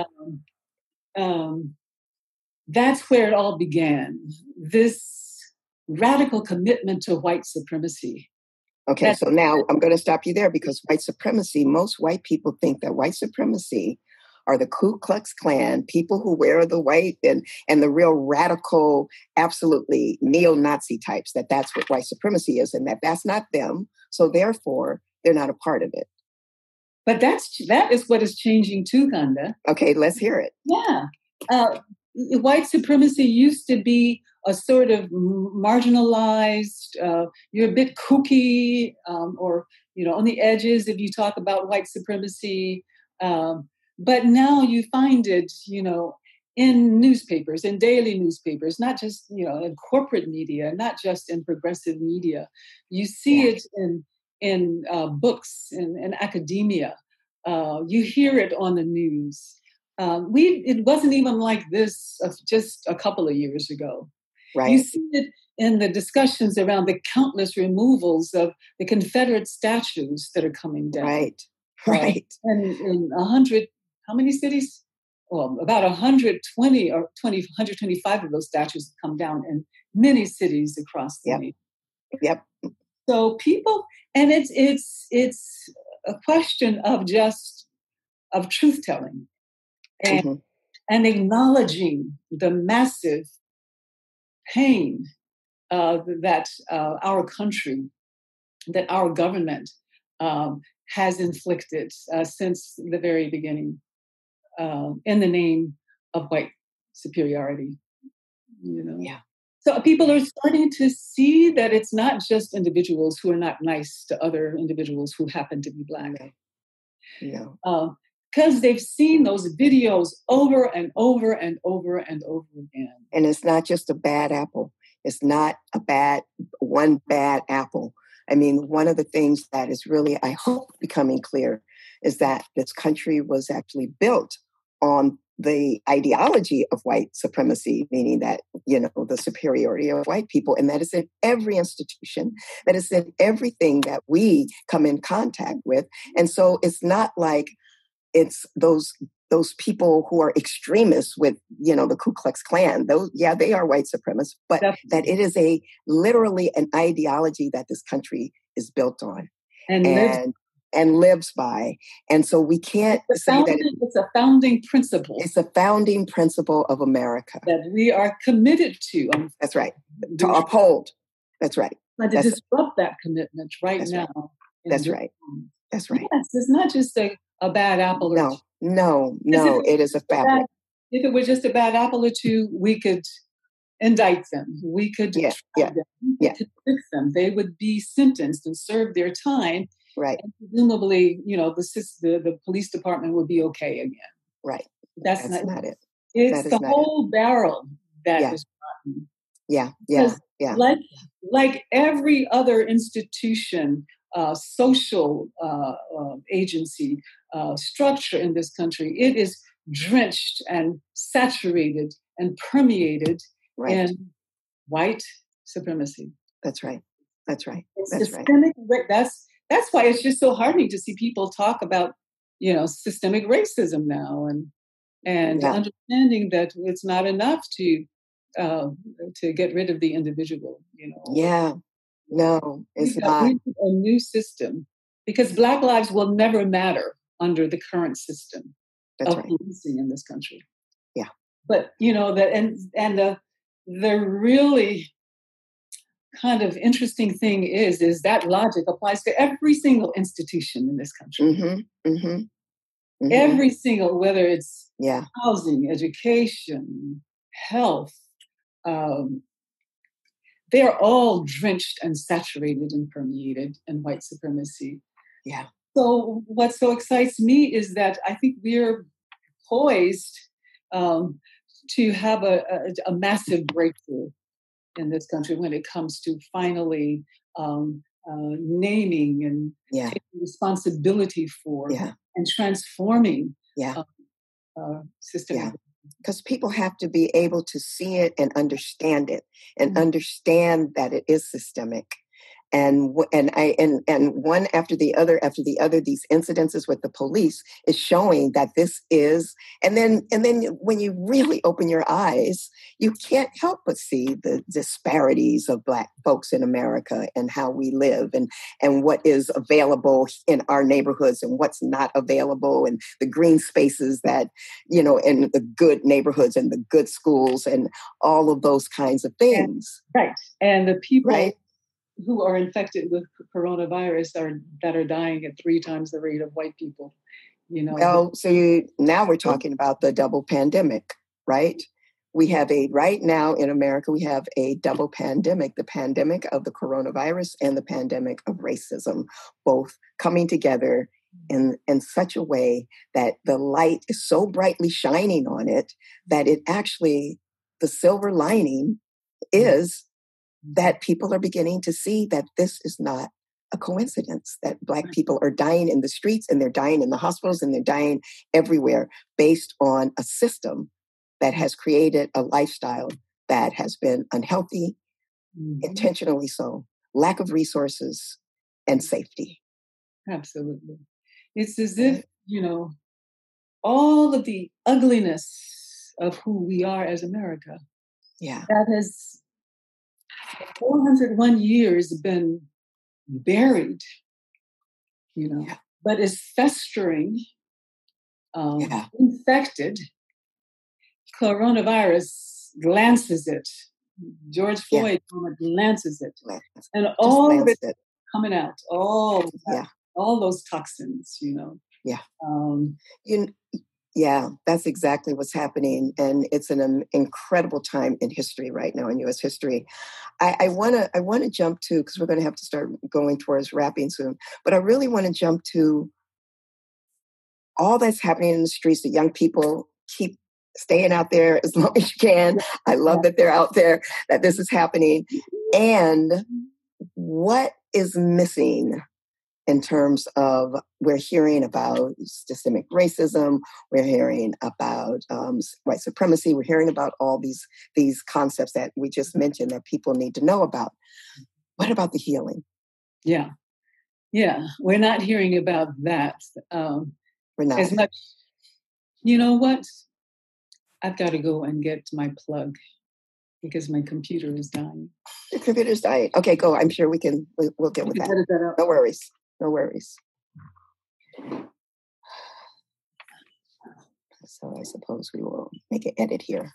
That's where it all began. This radical commitment to white supremacy. Okay, so now I'm going to stop you there because white supremacy, most white people think that white supremacy are the Ku Klux Klan, people who wear the white and the real radical, absolutely neo-Nazi types, that's what white supremacy is, and that's not them. So therefore, they're not a part of it. But that is what is changing too, Kanda. Okay, let's hear it. Yeah. White supremacy used to be a sort of marginalized, you're a bit kooky, or, on the edges if you talk about white supremacy. But now you find it, in newspapers, in daily newspapers, not just, in corporate media, not just in progressive media. You see it in books, in academia. You hear it on the news. It wasn't even like this just a couple of years ago. Right. You see it in the discussions around the countless removals of the Confederate statues that are coming down. Right. And in 100, how many cities? Well, about 120 or 125 of those statues have come down in many cities across the nation. Yep. So people, and it's a question of truth telling and Mm-hmm. and acknowledging the massive pain that our country, that our government has inflicted since the very beginning in the name of white superiority. Yeah. So people are starting to see that it's not just individuals who are not nice to other individuals who happen to be Black. No. Because they've seen those videos over and over and over and over again. And it's not just a bad apple. It's not one bad apple. I mean, one of the things that is really, I hope, becoming clear is that this country was actually built on the ideology of white supremacy, meaning that, the superiority of white people, and that is in every institution, that is in everything that we come in contact with. And so it's not like it's those people who are extremists with, the Ku Klux Klan. They are white supremacists, but that it is literally an ideology that this country is built on and lives by. And so we can't say that it's a founding principle. It's a founding principle of America that we are committed to. That's right. To uphold. That's right. But to disrupt that commitment now. Right. That's right. That's right. Yes, it's not just a bad apple or two. No, it is a fabric. If it was just a bad apple or two, we could indict them. We could try them. We could convict them. They would be sentenced and serve their time. Right. And presumably, the police department would be okay again. Right. That's not it. It's the whole barrel that is rotten. Yeah. Like every other institution, social agency, structure in this country, it is drenched and saturated and permeated in white supremacy. That's right. It's systemic. That's why it's just so heartening to see people talk about, systemic racism now and understanding that it's not enough to get rid of the individual. Yeah. No, it's not. We need a new system because Black lives will never matter under the current system of policing in this country. Yeah. But the really kind of interesting thing is that logic applies to every single institution in this country. Mm-hmm. Mm-hmm. Mm-hmm. Every single, whether it's housing, education, health, they're all drenched and saturated and permeated in white supremacy. Yeah. So what so excites me is that I think we're poised to have a massive breakthrough in this country when it comes to finally naming and taking responsibility for and transforming system. Yeah. Because people have to be able to see it and understand it, and understand that it is systemic. And one after the other, these incidences with the police is showing that this is, and then when you really open your eyes, you can't help but see the disparities of Black folks in America and how we live and what is available in our neighborhoods and what's not available, and the green spaces that, in the good neighborhoods and the good schools and all of those kinds of things. And the people who are infected with coronavirus that are dying at 3 times the rate of white people, Well, so now we're talking about the double pandemic, right? We have right now in America, we have a double pandemic, the pandemic of the coronavirus and the pandemic of racism, both coming together in such a way that the light is so brightly shining on it that it actually, the silver lining is that people are beginning to see that this is not a coincidence, that Black people are dying in the streets and they're dying in the hospitals and they're dying everywhere based on a system that has created a lifestyle that has been unhealthy, intentionally so, lack of resources and safety. Absolutely. It's as if, all of the ugliness of who we are as America, that has 401 years been buried, but is festering, infected. Coronavirus lances it. George Floyd lances it. And all of it coming out. All those toxins, Yeah. That's exactly what's happening. And it's an incredible time in history right now, in U.S. history. I want to jump to, because we're going to have to start going towards wrapping soon, but I really want to jump to all that's happening in the streets. The young people keep staying out there as long as you can. I love that they're out there, that this is happening. And what is missing in terms of, we're hearing about systemic racism, we're hearing about white supremacy, we're hearing about all these concepts that we just mentioned that people need to know about. What about the healing? Yeah, we're not hearing about that we're not as much. You know what? I've got to go and get my plug because my computer is dying. Your computer's dying. Okay, go. I'm sure we'll get with that. Edit that out. No worries. No worries. So I suppose we will make an edit here.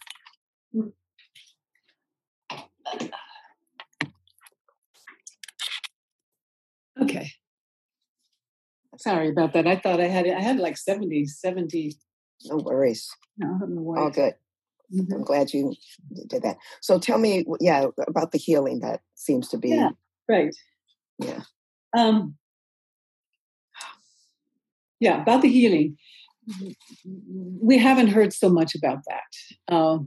Okay. Sorry about that. I thought I had like 70. No worries. No, I don't know why. All good. Mm-hmm. I'm glad you did that. So tell me, about the healing that seems to be. Yeah, right. Yeah. About the healing. We haven't heard so much about that.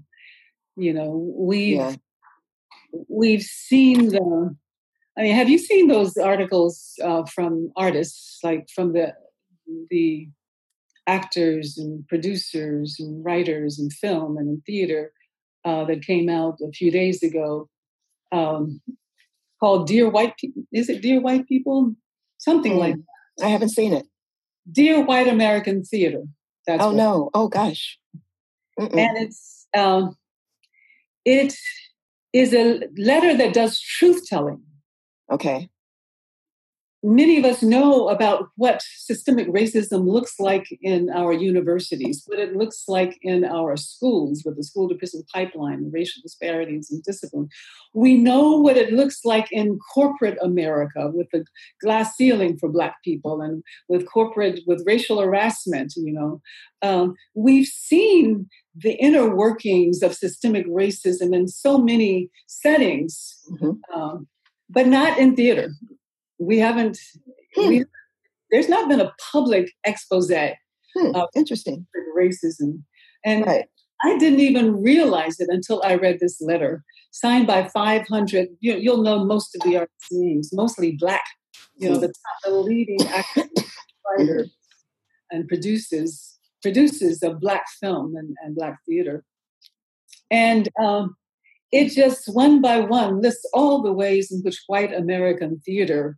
We've seen have you seen those articles from artists, like from the actors and producers and writers in film and in theater that came out a few days ago called Dear White People? Is it Dear White People? Something like that. I haven't seen it. Dear White American Theater. No. Oh, gosh. Mm-mm. And it is a letter that does truth-telling. Okay. Many of us know about what systemic racism looks like in our universities, what it looks like in our schools with the school-to-prison pipeline, racial disparities and discipline. We know what it looks like in corporate America with the glass ceiling for Black people and with racial harassment, We've seen the inner workings of systemic racism in so many settings, but not in theater. We haven't, there's not been a public expose of interesting racism. And I didn't even realize it until I read this letter signed by 500, you'll know most of the artists' names, mostly Black, the leading actors, writers, and producers of Black film and Black theater. And it just one by one lists all the ways in which white American theater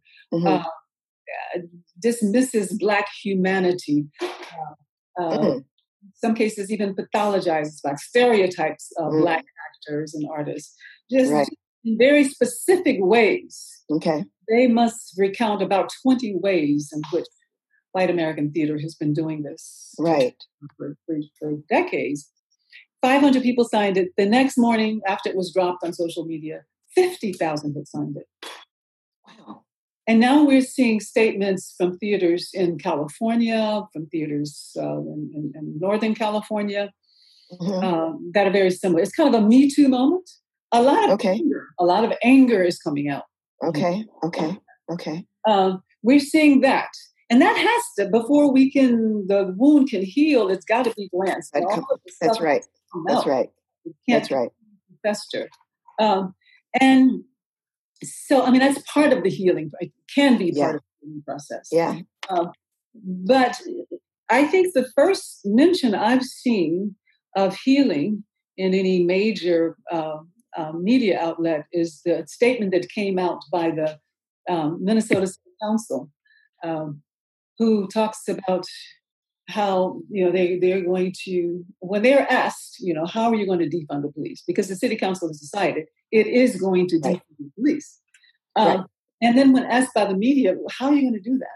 dismisses Black humanity. In some cases, even pathologizes Black, stereotypes of Black actors and artists, just in very specific ways. Okay, they must recount about 20 ways in which white American theater has been doing this for decades. 500 people signed it. The next morning, after it was dropped on social media, 50,000 had signed it. Wow. And now we're seeing statements from theaters in California, from theaters in Northern California, that are very similar. It's kind of a Me Too moment. A lot of anger is coming out. Okay. We're seeing that. And that has to, before the wound can heal, it's got to be glanced. That's right. That's right. Fester. And so, that's part of the healing. It can be part of the healing process. Yeah. But I think the first mention I've seen of healing in any major media outlet is the statement that came out by the Minnesota City Council, who talks about how, they're going to, when they're asked, how are you going to defund the police? Because the city council has decided it is going to defund the police. And then when asked by the media, how are you going to do that?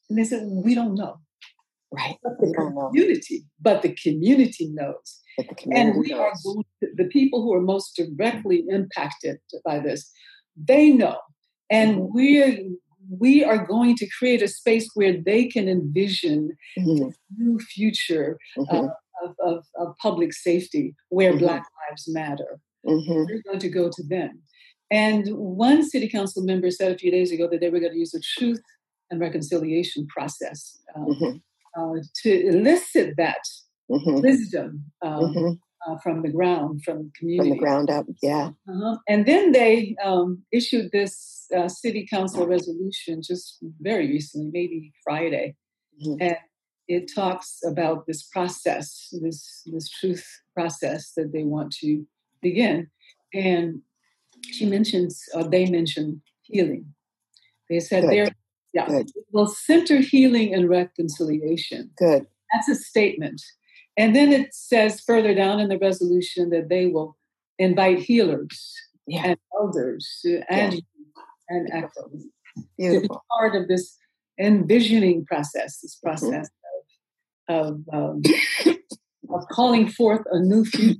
And they said, we don't know. Right. But the community knows. But the community and we knows. are going to, the people who are most directly impacted by this, they know. And we are going to create a space where they can envision a new future of public safety where Black Lives Matter. We're going to go to them. And one city council member said a few days ago that they were going to use the Truth and Reconciliation process to elicit that wisdom from the ground, from the community. From the ground up, yeah. And then they issued this city council resolution just very recently, maybe Friday. And it talks about this process, this truth process that they want to begin. And they mention healing. They said will center healing and reconciliation. Good. That's a statement. And then it says further down in the resolution that they will invite healers and elders and activists to be part of this envisioning process, this process of calling forth a new future.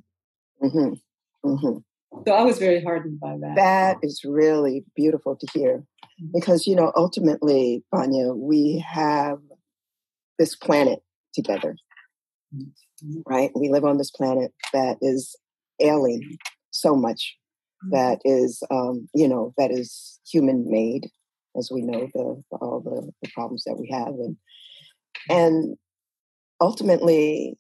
So I was very heartened by that. That is really beautiful to hear. Because, ultimately, Vanya, we have this planet together, right? We live on this planet that is ailing so much, that is, that is human-made, as we know, all the problems that we have. And ultimately,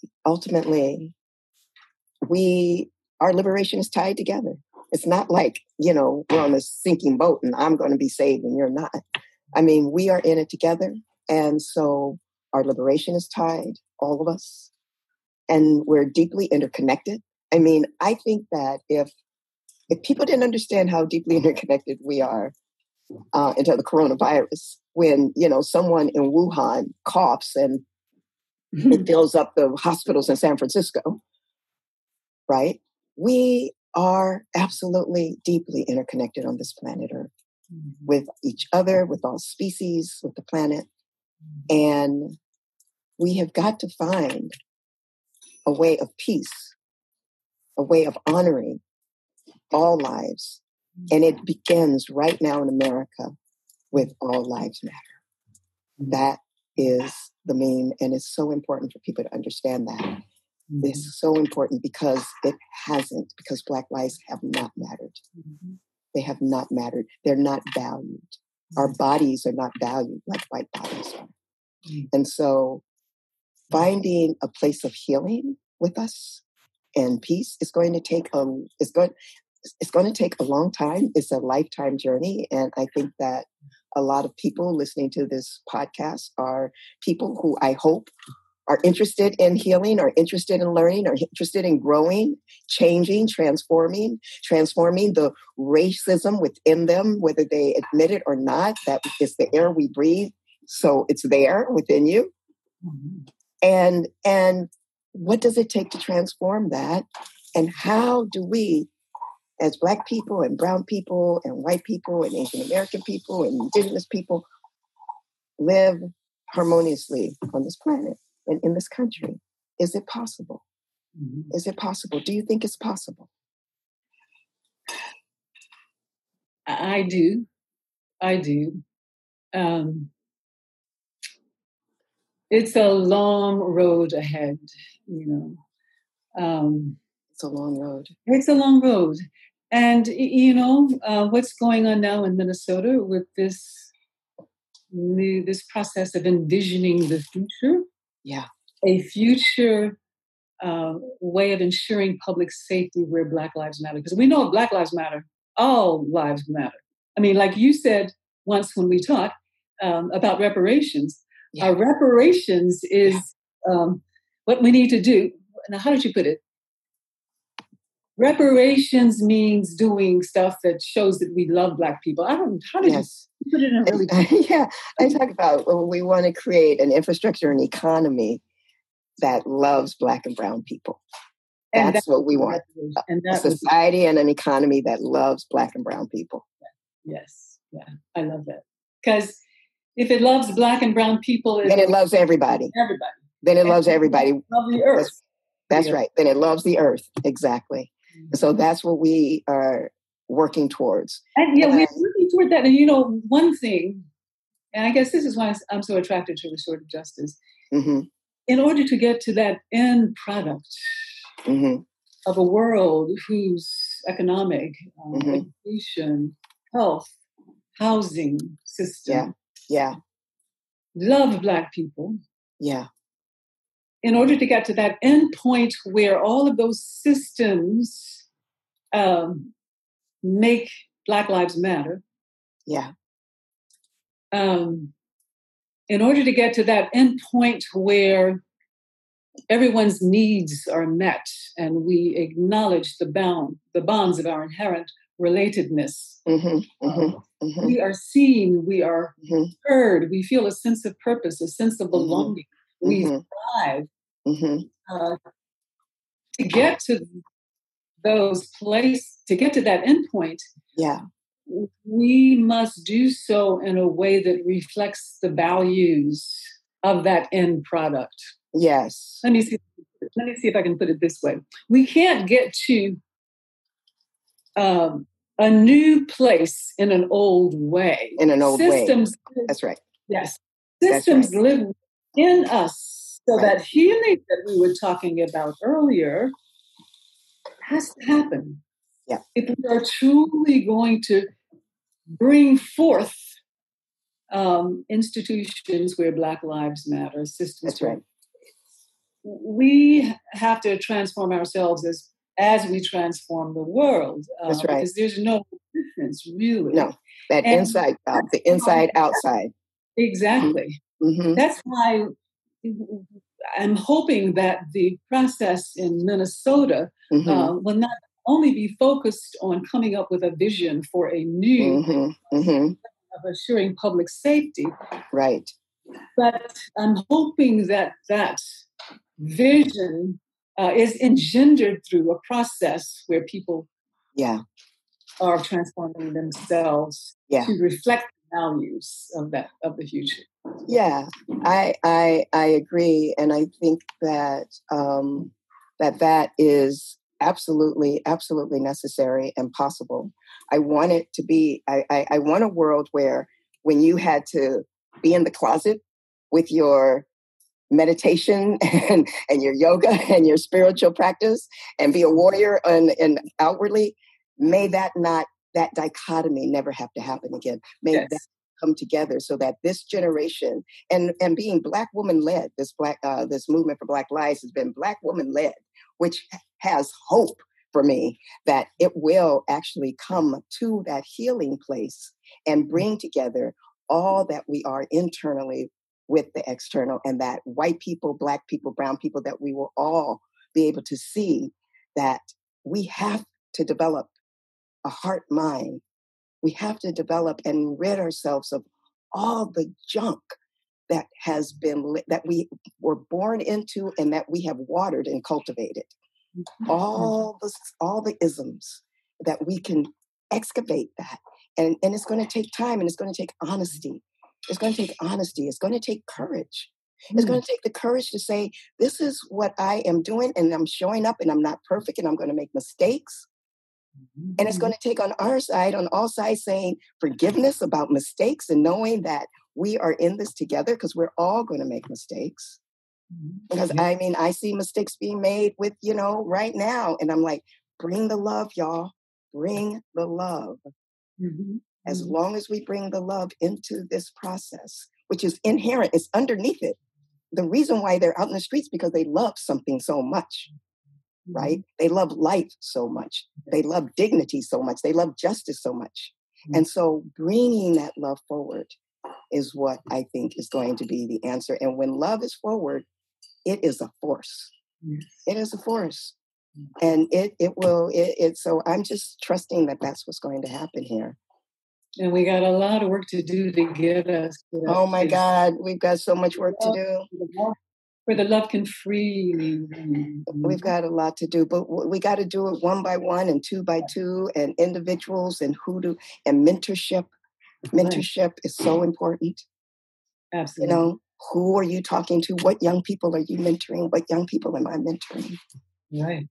our liberation is tied together. It's not like, we're on a sinking boat and I'm going to be saved and you're not. I mean, we are in it together. And so our liberation is tied, all of us. And we're deeply interconnected. I mean, I think that if people didn't understand how deeply interconnected we are until the coronavirus, when, someone in Wuhan coughs and it fills up the hospitals in San Francisco, right? We are absolutely deeply interconnected on this planet Earth with each other, with all species, with the planet. And we have got to find a way of peace, a way of honoring all lives. And it begins right now in America with All Lives Matter. That is the meme. And it's so important for people to understand that. This is so important because because Black lives have not mattered. They have not mattered. They're not valued. Our bodies are not valued like white bodies are. And so finding a place of healing with us and peace is going to take a long time. It's a lifetime journey. And I think that a lot of people listening to this podcast are people who I hope are interested in healing, are interested in learning, are interested in growing, changing, transforming the racism within them, whether they admit it or not. That is the air we breathe. So it's there within you. And what does it take to transform that? And how do we, as Black people and brown people and white people and Asian American people and indigenous people, live harmoniously on this planet? And in this country, is it possible? Is it possible? Do you think it's possible? I do. It's a long road ahead, It's a long road. It's a long road. And, what's going on now in Minnesota with this process of envisioning the future? Yeah. A future way of ensuring public safety where Black lives matter. Because we know if Black lives matter, all lives matter. I mean, like you said once when we talked about reparations, reparations is what we need to do. Now, how did you put it? Reparations means doing stuff that shows that we love Black people. How did you put it in really? I talk about we want to create an infrastructure and economy that loves Black and brown people. That's what we want. A society and an economy that loves Black and brown people. Yes. Yeah. I love that. Because If it loves Black and brown people, then it loves everybody. Everybody. Then it loves everybody. Love the earth. That's right. Then it loves the earth. Exactly. Mm-hmm. So that's what we are working towards. And we're working toward that. And one thing, and I guess this is why I'm so attracted to restorative justice. Mm-hmm. In order to get to that end product of a world whose economic, education, health, housing system, love Black people. Yeah. In order to get to that end point where all of those systems make Black Lives Matter. Yeah. In order to get to that end point where everyone's needs are met and we acknowledge the bonds of our inherent relatedness. We are seen, we are heard, we feel a sense of purpose, a sense of belonging. We thrive. To get to those places, to get to that end point, we must do so in a way that reflects the values of that end product. Yes. Let me see if I can put it this way. We can't get to a new place in an old way. In an old systems way. That's right. Yes. Systems live in us. So that healing that we were talking about earlier has to happen. Yeah. If we are truly going to bring forth institutions where Black Lives Matter, systems. That's right. We have to transform ourselves as we transform the world. That's right. Because there's no difference, really. No, the inside outside. Exactly. That's why I'm hoping that the process in Minnesota will not only be focused on coming up with a vision for a new of assuring public safety. Right. But I'm hoping that vision is engendered through a process where people are transforming themselves to reflect the values of the future. Yeah, I agree, and I think that that is absolutely necessary and possible. I want it to be. I want a world where when you had to be in the closet with your meditation and your yoga and your spiritual practice and be a warrior and outwardly, may that dichotomy never have to happen again. May that come together so that this generation and being Black woman led, this movement for Black Lives has been Black woman led, which has hope for me that it will actually come to that healing place and bring together all that we are internally with the external, and that white people, Black people, brown people, that we will all be able to see that we have to develop a heart mind. We have to develop and rid ourselves of all the junk that has been, that we were born into and that we have watered and cultivated. All the isms that we can excavate that. And it's going to take time, and it's going to take honesty. It's going to take honesty. It's going to take courage. It's going to take the courage to say, this is what I am doing, and I'm showing up, and I'm not perfect, and I'm going to make mistakes. And it's going to take on our side, on all sides, saying forgiveness about mistakes and knowing that we are in this together because we're all going to make mistakes. Because I see mistakes being made with, right now. And I'm like, bring the love, y'all. Bring the love. As long as we bring the love into this process, which is inherent, it's underneath it. The reason why they're out in the streets because they love something so much, right? They love life so much. They love dignity so much. They love justice so much. And so bringing that love forward is what I think is going to be the answer. And when love is forward, it is a force. It is a force. And so I'm just trusting that that's what's going to happen here. And we got a lot of work to do to get us to that Oh my God, we've got so much work to do. Where the love can freely. We've got a lot to do, but we got to do it one by one and two by two, and individuals and and mentorship. Mentorship is so important. Absolutely. Who are you talking to? What young people are you mentoring? What young people am I mentoring? Right.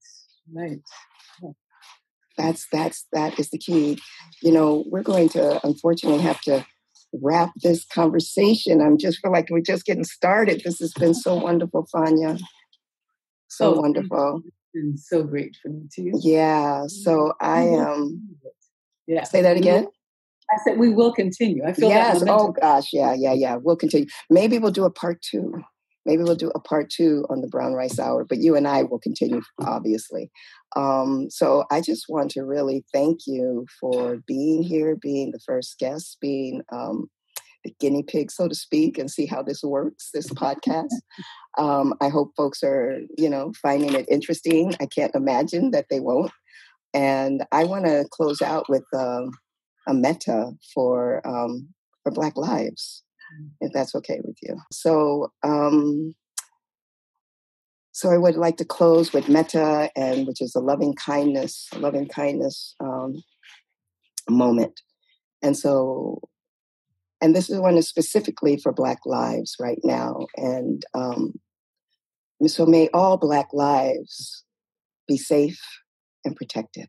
That is the key. We're going to unfortunately have to wrap this conversation. I just feel like we're just getting started. This has been so wonderful, Fania. So wonderful. It's been so great for me too. Yeah. So I am. Say that again. I said we will continue. I feel that momentum. Oh gosh, yeah. We'll continue. Maybe we'll do a part 2. Maybe we'll do a part 2 on the Brown Rice Hour, but you and I will continue, obviously. So I just want to really thank you for being here, being the first guest, being the guinea pig, so to speak, and see how this works, this podcast. I hope folks are, finding it interesting. I can't imagine that they won't. And I want to close out with a metta for Black Lives, if that's okay with you. So I would like to close with metta, which is a loving kindness moment. And this one is specifically for Black lives right now. And so may all Black lives be safe and protected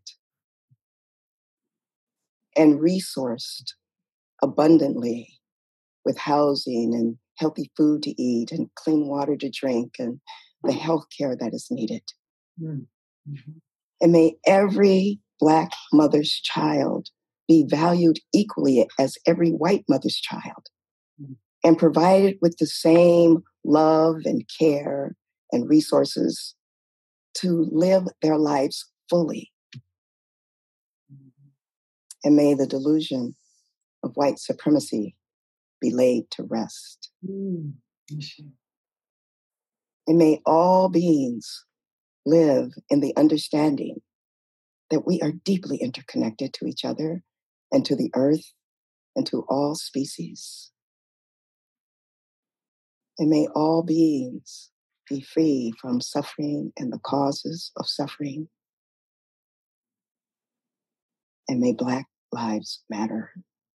and resourced abundantly with housing and healthy food to eat and clean water to drink and the health care that is needed. Mm-hmm. And may every Black mother's child be valued equally as every white mother's child, and provided with the same love and care and resources to live their lives fully. And may the delusion of white supremacy be laid to rest. And may all beings live in the understanding that we are deeply interconnected to each other and to the earth and to all species. And may all beings be free from suffering and the causes of suffering. And may Black lives matter.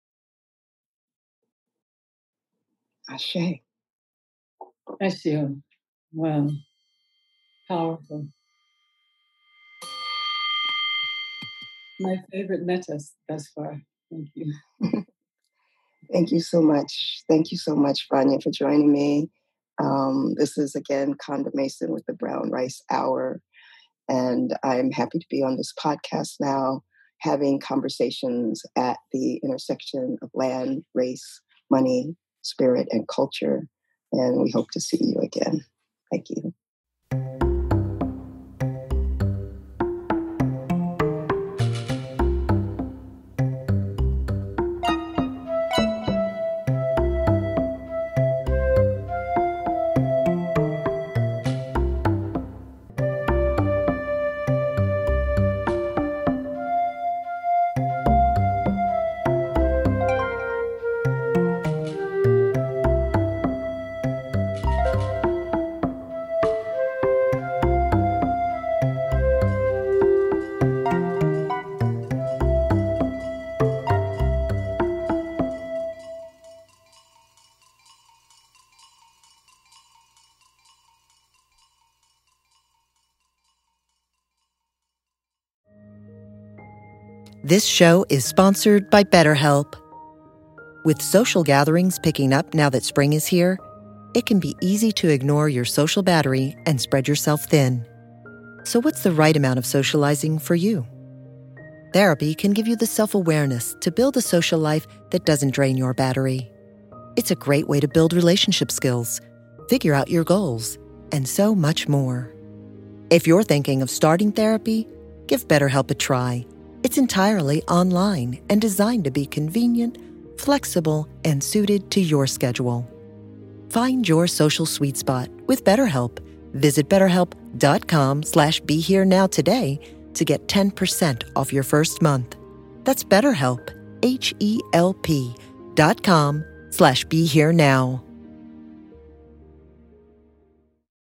Ashe. Ashe. Wow. Powerful. My favorite metas thus far. Thank you. Thank you so much. Thank you so much, Fania, for joining me. This is, again, Conda Mason with the Brown Rice Hour. And I'm happy to be on this podcast now, having conversations at the intersection of land, race, money, spirit, and culture. And we hope to see you again. Thank you. This show is sponsored by BetterHelp. With social gatherings picking up now that spring is here, it can be easy to ignore your social battery and spread yourself thin. So what's the right amount of socializing for you? Therapy can give you the self-awareness to build a social life that doesn't drain your battery. It's a great way to build relationship skills, figure out your goals, and so much more. If you're thinking of starting therapy, give BetterHelp a try. It's entirely online and designed to be convenient, flexible, and suited to your schedule. Find your social sweet spot with BetterHelp. Visit BetterHelp.com/BeHereNow today to get 10% off your first month. That's BetterHelp, HELP.com/BeHereNow.